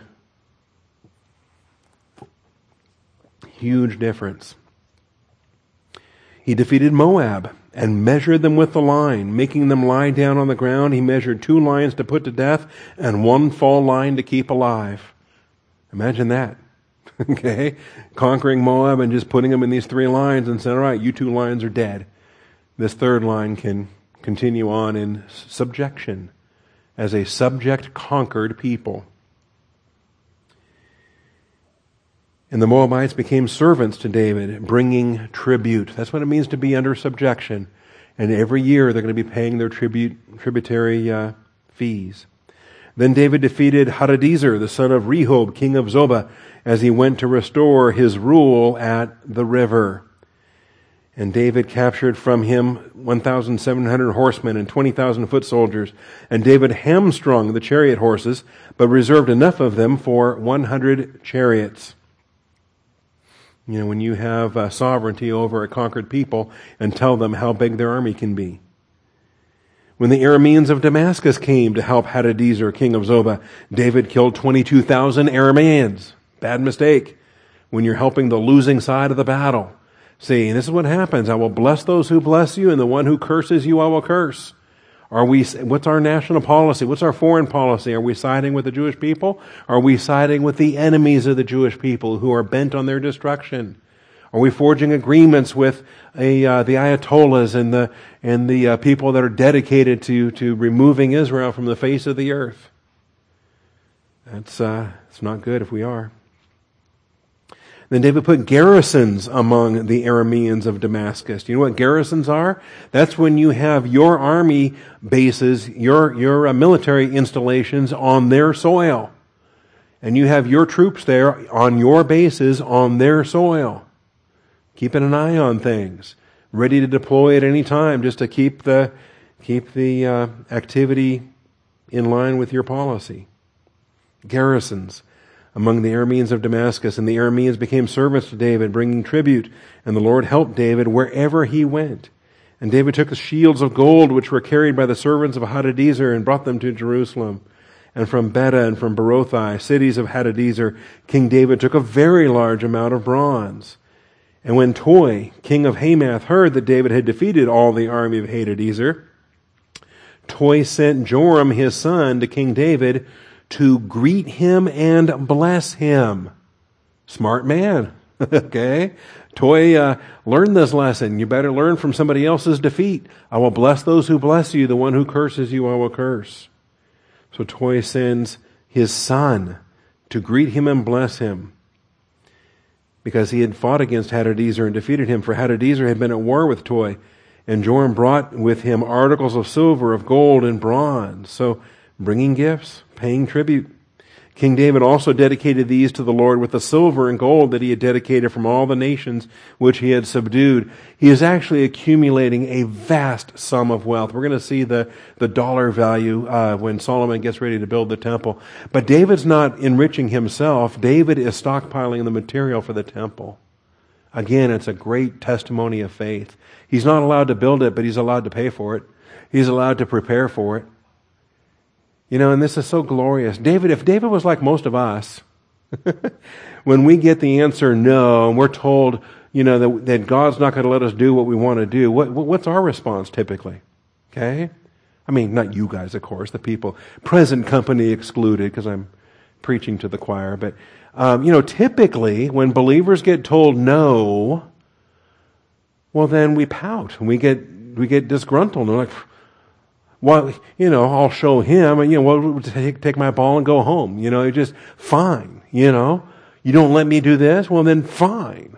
Huge difference. He defeated Moab and measured them with the line, making them lie down on the ground. He measured two lions to put to death and one fall line to keep alive. Imagine that. Okay? Conquering Moab and just putting them in these three lines and saying, all right, you two lions are dead. This third line can continue on in subjection as a subject conquered people. And the Moabites became servants to David, bringing tribute. That's what it means to be under subjection. And every year they're going to be paying their tribute, tributary uh, fees. Then David defeated Hadadezer, the son of Rehob, king of Zobah, as he went to restore his rule at the river. And David captured from him one thousand seven hundred horsemen and twenty thousand foot soldiers. And David hamstrung the chariot horses, but reserved enough of them for one hundred chariots. You know, when you have uh, sovereignty over a conquered people and tell them how big their army can be. When the Arameans of Damascus came to help Hadadezer, king of Zobah, David killed twenty-two thousand Arameans. Bad mistake. When you're helping the losing side of the battle. See, this is what happens. I will bless those who bless you, and the one who curses you I will curse. Are we? What's our national policy? What's our foreign policy? Are we siding with the Jewish people? Are we siding with the enemies of the Jewish people who are bent on their destruction? Are we forging agreements with a, uh, the Ayatollahs and the and the uh, people that are dedicated to to removing Israel from the face of the earth? That's uh, it's not good if we are. Then David put garrisons among the Arameans of Damascus. Do you know what garrisons are? That's when you have your army bases, your, your uh, military installations on their soil. And you have your troops there on your bases on their soil. Keeping an eye on things. Ready to deploy at any time just to keep the, keep the uh, activity in line with your policy. Garrisons among the Arameans of Damascus, and the Arameans became servants to David, bringing tribute, and the Lord helped David wherever he went. And David took the shields of gold which were carried by the servants of Hadadezer and brought them to Jerusalem. And from Beta and from Berothai, cities of Hadadezer, King David took a very large amount of bronze. And when Toi, king of Hamath, heard that David had defeated all the army of Hadadezer, Toi sent Joram his son to King David to greet him and bless him. Smart man. Okay? Toi uh, learned this lesson. You better learn from somebody else's defeat. I will bless those who bless you. The one who curses you, I will curse. So Toi sends his son to greet him and bless him, because he had fought against Hadadezer and defeated him. For Hadadezer had been at war with Toi, and Joram brought with him articles of silver, of gold, and bronze. So bringing gifts, paying tribute. King David also dedicated these to the Lord with the silver and gold that he had dedicated from all the nations which he had subdued. He is actually accumulating a vast sum of wealth. We're going to see the, the dollar value uh, when Solomon gets ready to build the temple. But David's not enriching himself. David is stockpiling the material for the temple. Again, it's a great testimony of faith. He's not allowed to build it, but he's allowed to pay for it. He's allowed to prepare for it. You know, and this is so glorious. David, if David was like most of us, when we get the answer no, and we're told, you know, that, that God's not going to let us do what we want to do, what, what's our response typically? Okay? I mean, not you guys, of course, the people, present company excluded, because I'm preaching to the choir, but, um, you know, typically when believers get told no, well, then we pout, and we get, we get disgruntled, and we're like, well, you know, I'll show him, and, you know, well, take, take my ball and go home. You know, just fine, you know. You don't let me do this? Well, then fine.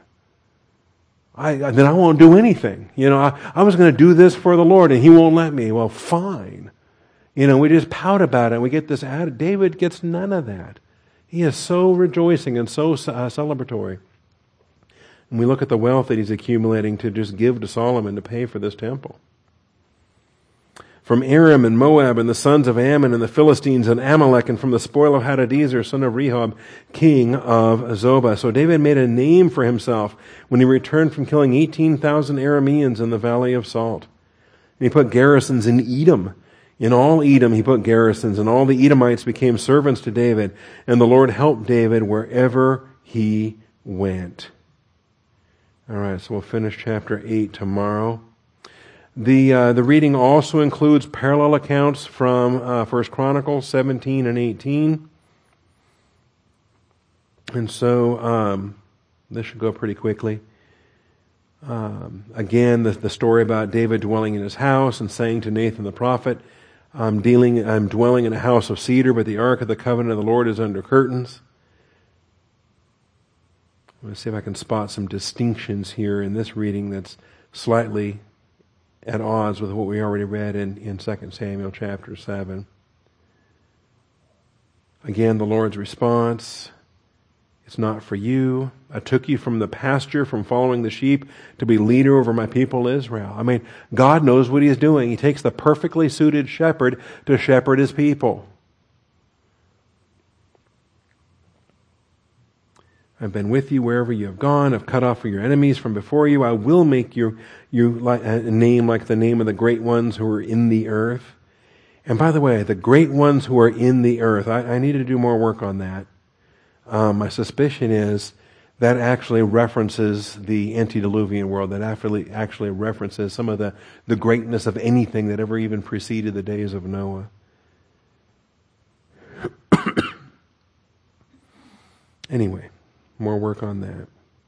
I, then I won't do anything. You know, I, I was going to do this for the Lord, and he won't let me. Well, fine. You know, we just pout about it. We get this attitude. David gets none of that. He is so rejoicing and so uh, celebratory. And we look at the wealth that he's accumulating to just give to Solomon to pay for this temple. From Aram and Moab and the sons of Ammon and the Philistines and Amalek, and from the spoil of Hadadezer, son of Rehob, king of Zobah. So David made a name for himself when he returned from killing eighteen thousand Arameans in the Valley of Salt. he put garrisons in Edom. In all Edom he put garrisons, and all the Edomites became servants to David, and the Lord helped David wherever he went. All right, so we'll finish chapter eight tomorrow. The uh, the reading also includes parallel accounts from uh, First Chronicles seventeen and eighteen. And so um, this should go pretty quickly. Um, again, the, the story about David dwelling in his house and saying to Nathan the prophet, I'm, dealing, I'm dwelling in a house of cedar, but the ark of the covenant of the Lord is under curtains. I'm going to see if I can spot some distinctions here in this reading that's slightly at odds with what we already read in, in Second Samuel chapter seven. Again, the Lord's response, it's not for you. I took you from the pasture, from following the sheep, to be leader over my people Israel. I mean, God knows what He's doing. He takes the perfectly suited shepherd to shepherd His people. I've been with you wherever you have gone. I've cut off your enemies from before you. I will make you, you like, a name like the name of the great ones who are in the earth. And by the way, the great ones who are in the earth, I, I need to do more work on that. Um, my suspicion is that actually references the antediluvian world, that actually, actually references some of the, the greatness of anything that ever even preceded the days of Noah. Anyway, more work on that.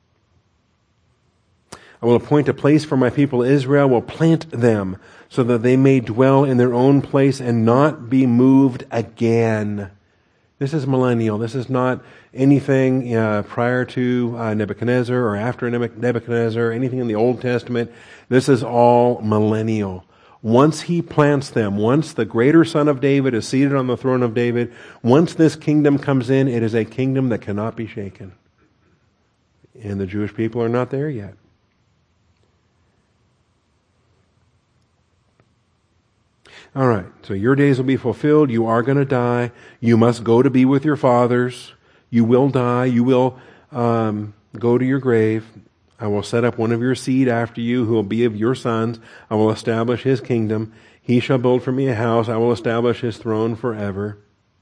I will appoint a place for my people Israel, will plant them so that they may dwell in their own place and not be moved again. This is millennial. This is not anything uh, prior to uh, Nebuchadnezzar or after Nebuchadnezzar, anything in the Old Testament. This is all millennial. Once he plants them, once the greater son of David is seated on the throne of David, once this kingdom comes in, it is a kingdom that cannot be shaken. And the Jewish people are not there yet. All right, so your days will be fulfilled. You are going to die. You must go to be with your fathers. You will die. You will um, go to your grave. I will set up one of your seed after you who will be of your sons. I will establish his kingdom. He shall build for me a house. I will establish his throne forever.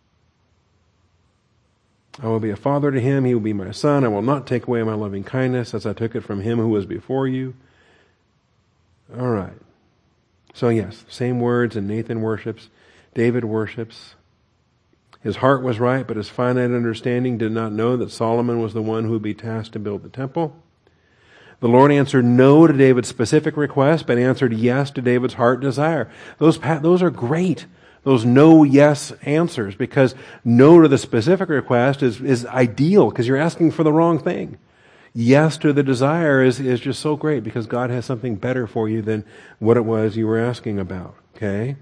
I will be a father to him. He will be my son. I will not take away my loving kindness as I took it from him who was before you. All right. So yes, same words, and Nathan worships, David worships. His heart was right, but his finite understanding did not know that Solomon was the one who would be tasked to build the temple. The Lord answered no to David's specific request, but answered yes to David's heart desire. Those, those are great, those no-yes answers, because no to the specific request is, is ideal, because you're asking for the wrong thing. Yes to the desire is, is just so great because God has something better for you than what it was you were asking about. Okay?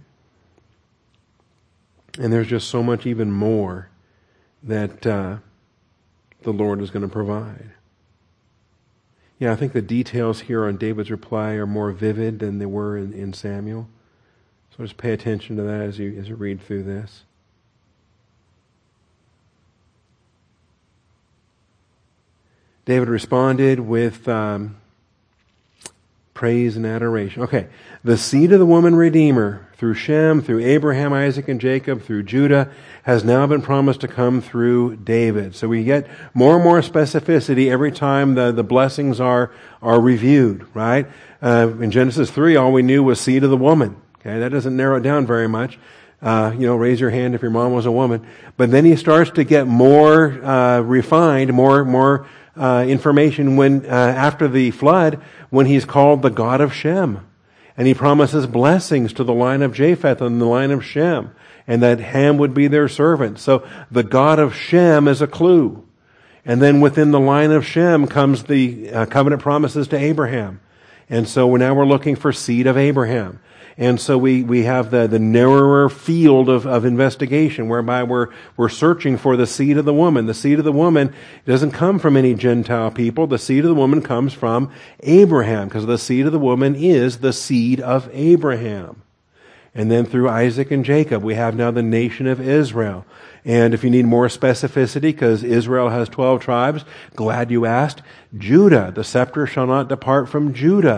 And there's just so much even more that uh, the Lord is going to provide. Yeah, I think the details here on David's reply are more vivid than they were in, in Samuel. So just pay attention to that as you as you read through this. David responded with um, praise and adoration. Okay, the seed of the woman Redeemer, through Shem, through Abraham, Isaac, and Jacob, through Judah, has now been promised to come through David. So we get more and more specificity every time the, the blessings are, are reviewed, right? Uh, in Genesis three, all we knew was seed of the woman. Okay, that doesn't narrow it down very much. Uh, you know, raise your hand if your mom was a woman. But then he starts to get more uh, refined, more more uh, information when uh, after the flood, when he's called the God of Shem, and he promises blessings to the line of Japheth and the line of Shem, and that Ham would be their servant. So the God of Shem is a clue, and then within the line of Shem comes the uh, covenant promises to Abraham, and so now we're looking for seed of Abraham. And so we, we have the, the narrower field of, of investigation whereby we're, we're searching for the seed of the woman. The seed of the woman doesn't come from any Gentile people. The seed of the woman comes from Abraham, because the seed of the woman is the seed of Abraham. And then through Isaac and Jacob, we have now the nation of Israel. And if you need more specificity, because Israel has twelve tribes, glad you asked, Judah, the scepter shall not depart from Judah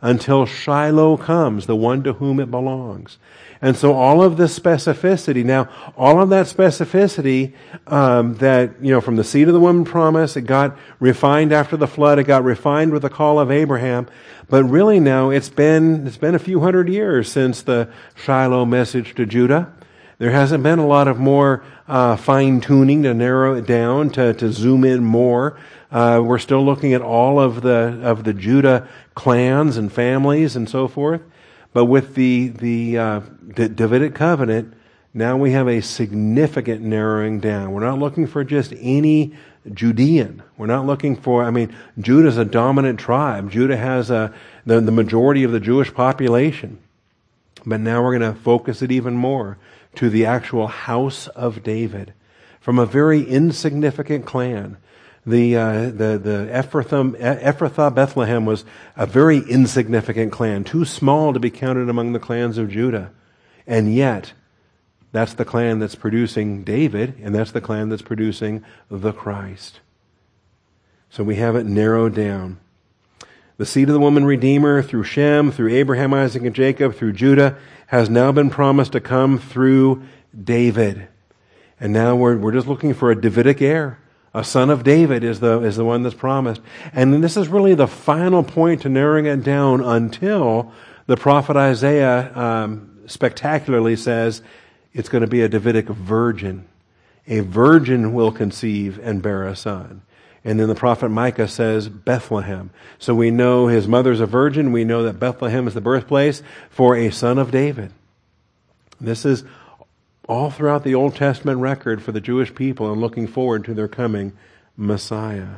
until Shiloh comes, the one to whom it belongs. And so all of this specificity, now, all of that specificity um, that, you know, from the seed of the woman promise, it got refined after the flood, it got refined with the call of Abraham, but really now it's been, it's been a few hundred years since the Shiloh message to Judah. There hasn't been a lot of more uh, fine-tuning to narrow it down, to, to zoom in more. Uh, we're still looking at all of the of the Judah clans and families and so forth. But with the the, uh, the Davidic covenant, now we have a significant narrowing down. We're not looking for just any Judean. We're not looking for, I mean, Judah is a dominant tribe. Judah has a, the, the majority of the Jewish population. But now we're going to focus it even more to the actual house of David, from a very insignificant clan. The uh, the the Ephrathah, Ephrathah Bethlehem was a very insignificant clan, too small to be counted among the clans of Judah, and yet that's the clan that's producing David, and that's the clan that's producing the Christ. So we have it narrowed down. The seed of the woman Redeemer through Shem, through Abraham, Isaac, and Jacob, through Judah, has now been promised to come through David. And now we're we're just looking for a Davidic heir. A son of David is the is the one that's promised. And this is really the final point to narrowing it down until the prophet Isaiah um, spectacularly says it's going to be a Davidic virgin. A virgin will conceive and bear a son. And then the prophet Micah says Bethlehem. So we know his mother's a virgin. We know that Bethlehem is the birthplace for a son of David. This is all throughout the Old Testament record for the Jewish people and looking forward to their coming Messiah.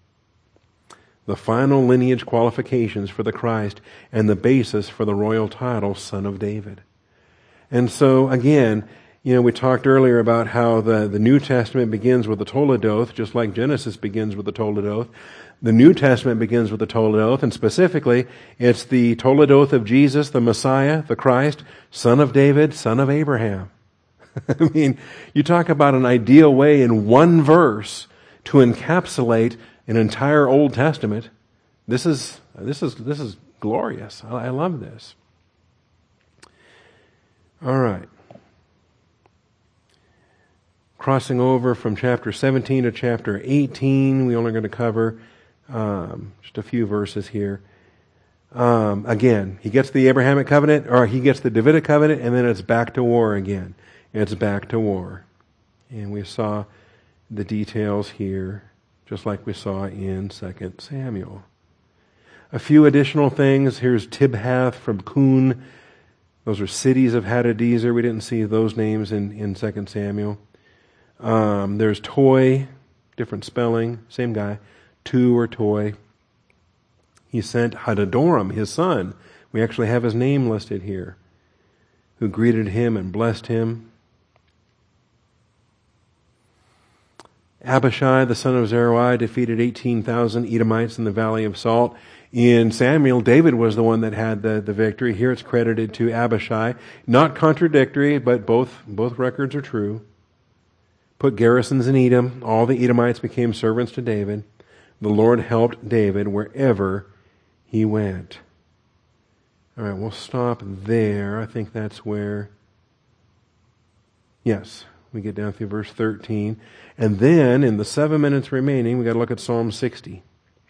The final lineage qualifications for the Christ and the basis for the royal title, Son of David. And so, again, you know, we talked earlier about how the, the New Testament begins with the Toledoth, just like Genesis begins with the Toledoth. The New Testament begins with the Toledoth, and specifically, it's the Toledoth of Jesus, the Messiah, the Christ, Son of David, Son of Abraham. I mean, you talk about an ideal way in one verse to encapsulate an entire Old Testament. This is this is this is glorious. I, I love this. All right. Crossing over from chapter seventeen to chapter eighteen, we only going to cover um, just a few verses here. Um, again, he gets the Abrahamic covenant, or he gets the Davidic covenant, and then it's back to war again. It's back to war. And we saw the details here, just like we saw in Second Samuel. A few additional things. Here's Tibhath from Kun. Those are cities of Hadadezer. We didn't see those names in, in Second Samuel. Um, there's Toy, different spelling, same guy, Tu or Toy. He sent Hadadoram, his son. We actually have his name listed here, who greeted him and blessed him. Abishai, the son of Zeruiah, defeated eighteen thousand Edomites in the Valley of Salt. In Samuel, David was the one that had the, the victory. Here it's credited to Abishai. Not contradictory, but both, both records are true. Put garrisons in Edom. All the Edomites became servants to David. The Lord helped David wherever he went. All right, we'll stop there. I think that's where, yes, we get down through verse thirteen. And then, in the seven minutes remaining, we've got to look at Psalm sixty.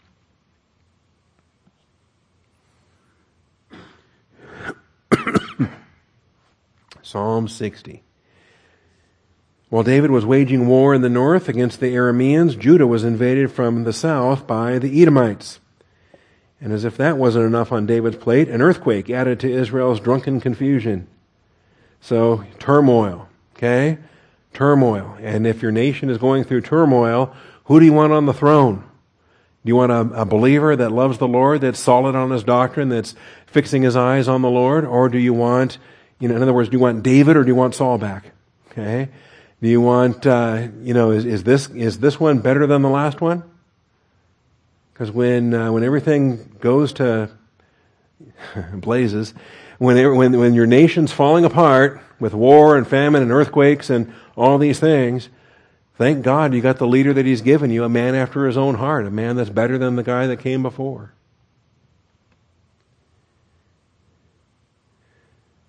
Psalm sixty. While David was waging war in the north against the Arameans, Judah was invaded from the south by the Edomites. And as if that wasn't enough on David's plate, an earthquake added to Israel's drunken confusion. So, turmoil, okay? Turmoil. And if your nation is going through turmoil, who do you want on the throne? Do you want a, a believer that loves the Lord, that's solid on his doctrine, that's fixing his eyes on the Lord? Or do you want, you know, in other words, do you want David or do you want Saul back? Okay? Do you want, uh, you know, is, is this is this one better than the last one? Because when uh, when everything goes to blazes, when when when your nation's falling apart with war and famine and earthquakes and all these things, thank God you got the leader that He's given you, a man after His own heart, a man that's better than the guy that came before.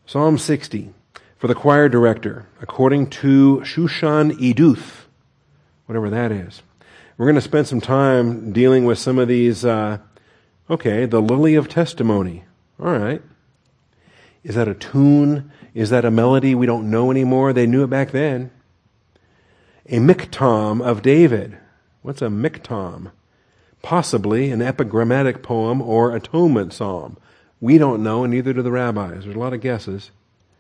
Psalm sixty, for the choir director, according to Shushan Eduth, whatever that is. We're going to spend some time dealing with some of these, uh, okay, the Lily of Testimony. All right. Is that a tune? Is that a melody we don't know anymore? They knew it back then. A miktam of David. What's a miktam? Possibly an epigrammatic poem or atonement psalm. We don't know, and neither do the rabbis. There's a lot of guesses.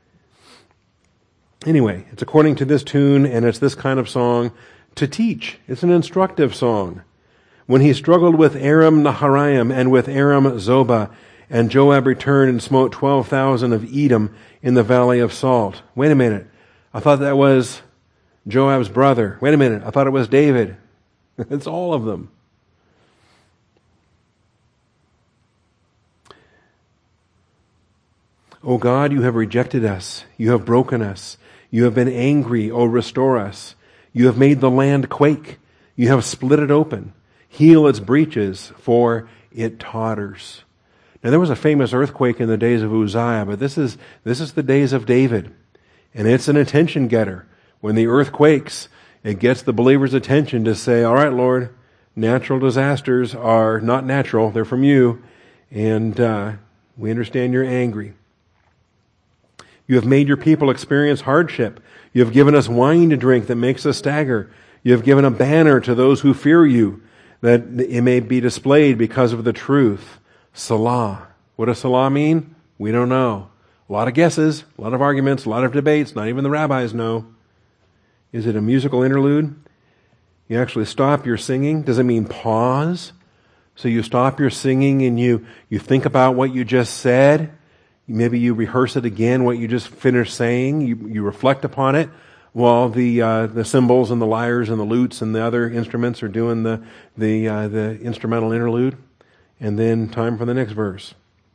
Anyway, it's according to this tune, and it's this kind of song to teach. It's an instructive song. When he struggled with Aram Naharaim and with Aram Zobah, and Joab returned and smote twelve thousand of Edom in the valley of Salt. Wait a minute. I thought that was Joab's brother. Wait a minute. I thought it was David. It's all of them. O God, you have rejected us. You have broken us. You have been angry. O restore us. You have made the land quake. You have split it open. Heal its breaches, for it totters. Now there was a famous earthquake in the days of Uzziah, but this is this is the days of David. And it's an attention getter. When the earth quakes, it gets the believer's attention to say, all right, Lord, natural disasters are not natural. They're from you. And uh, we understand you're angry. You have made your people experience hardship. You have given us wine to drink that makes us stagger. You have given a banner to those who fear you, that it may be displayed because of the truth. Salah. What does Salah mean? We don't know. A lot of guesses, a lot of arguments, a lot of debates. Not even the rabbis know. Is it a musical interlude? You actually stop your singing. Does it mean pause? So you stop your singing and you, you think about what you just said. Maybe you rehearse it again, what you just finished saying. You, you reflect upon it while the uh, the cymbals and the lyres and the lutes and the other instruments are doing the the uh, the instrumental interlude. And then time for the next verse.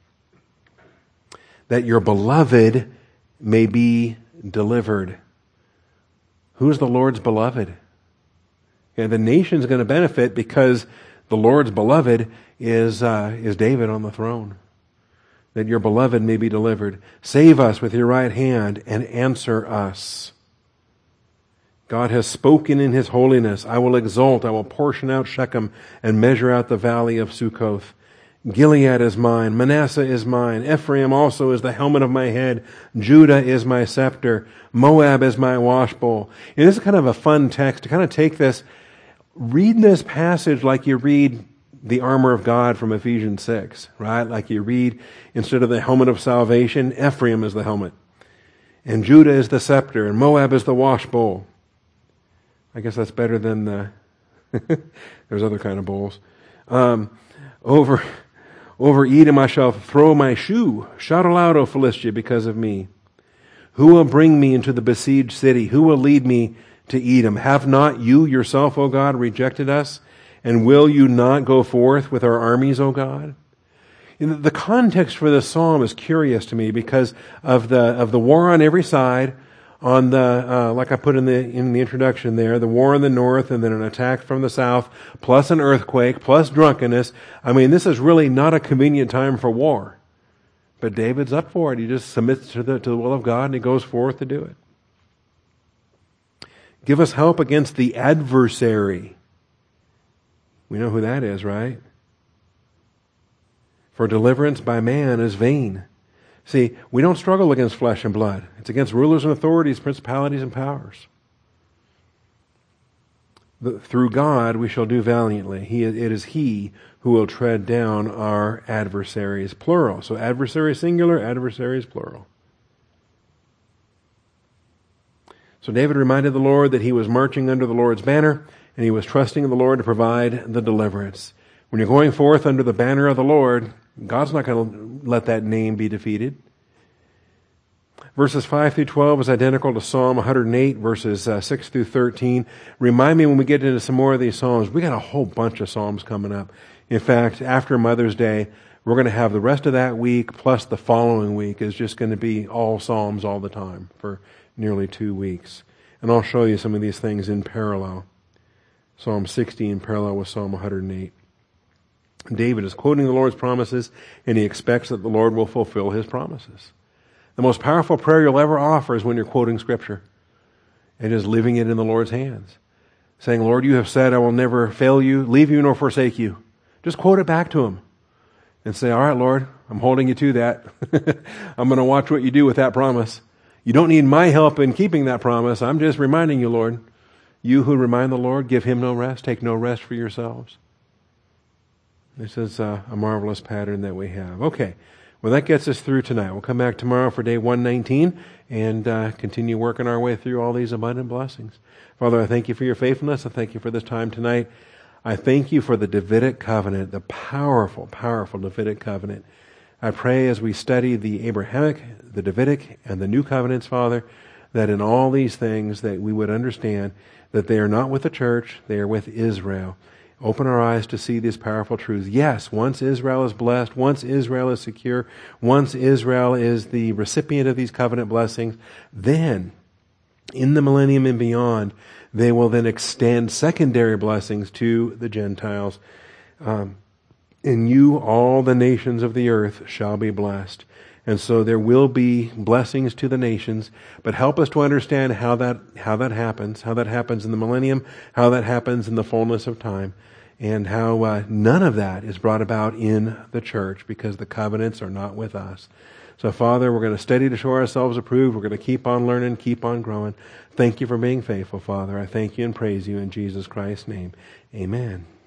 That your beloved may be delivered. Who's the Lord's beloved? Yeah, the nation's going to benefit because the Lord's beloved is uh, is David on the throne. That your beloved may be delivered. Save us with your right hand and answer us. God has spoken in His holiness. I will exalt, I will portion out Shechem and measure out the valley of Sukkoth. Gilead is mine, Manasseh is mine, Ephraim also is the helmet of my head, Judah is my scepter, Moab is my washbowl. And this is kind of a fun text to kind of take this, read this passage like you read the armor of God from Ephesians six, right? Like you read, instead of the helmet of salvation, Ephraim is the helmet. And Judah is the scepter, and Moab is the washbowl. I guess that's better than the, there's other kind of bowls. Um, over, over Edom I shall throw my shoe. Shout aloud, O Philistia, because of me. Who will bring me into the besieged city? Who will lead me to Edom? Have not you yourself, O God, rejected us? And will you not go forth with our armies, O God? The context for this psalm is curious to me because of the of the war on every side, on the uh, like I put in the in the introduction there, the war in the north, and then an attack from the south, plus an earthquake, plus drunkenness. I mean, this is really not a convenient time for war. But David's up for it. He just submits to the to the will of God, and he goes forth to do it. Give us help against the adversary. We know who that is, right? For deliverance by man is vain. See, we don't struggle against flesh and blood. It's against rulers and authorities, principalities and powers. The, through God we shall do valiantly. He, it is He who will tread down our adversaries, plural. So adversary singular, adversaries plural. So David reminded the Lord that he was marching under the Lord's banner, and he was trusting in the Lord to provide the deliverance. When you're going forth under the banner of the Lord, God's not going to let that name be defeated. Verses five through twelve is identical to Psalm one hundred eight, verses uh, six through thirteen. Remind me when we get into some more of these Psalms, we got a whole bunch of Psalms coming up. In fact, after Mother's Day, we're going to have the rest of that week plus the following week is just going to be all Psalms all the time for nearly two weeks. And I'll show you some of these things in parallel. Psalm sixty in parallel with Psalm one hundred eight. David is quoting the Lord's promises, and he expects that the Lord will fulfill His promises. The most powerful prayer you'll ever offer is when you're quoting Scripture and just leaving it in the Lord's hands. Saying, Lord, you have said, I will never fail you, leave you, nor forsake you. Just quote it back to Him and say, all right, Lord, I'm holding you to that. I'm going to watch what you do with that promise. You don't need my help in keeping that promise. I'm just reminding you, Lord. You who remind the Lord, give Him no rest, take no rest for yourselves. This is a, a marvelous pattern that we have. Okay, well, that gets us through tonight. We'll come back tomorrow for day one nineteen and uh, continue working our way through all these abundant blessings. Father, I thank you for your faithfulness. I thank you for this time tonight. I thank you for the Davidic covenant, the powerful, powerful Davidic covenant. I pray as we study the Abrahamic, the Davidic, and the new covenants, Father, that in all these things that we would understand that they are not with the church, they are with Israel. Open our eyes to see these powerful truths. Yes, once Israel is blessed, once Israel is secure, once Israel is the recipient of these covenant blessings, then in the millennium and beyond, they will then extend secondary blessings to the Gentiles. Um, in you, all the nations of the earth shall be blessed. And so there will be blessings to the nations, but help us to understand how that how that happens, how that happens in the millennium, how that happens in the fullness of time, and how uh, none of that is brought about in the church because the covenants are not with us. So, Father, we're going to study to show ourselves approved. We're going to keep on learning, keep on growing. Thank you for being faithful, Father. I thank you and praise you in Jesus Christ's name. Amen.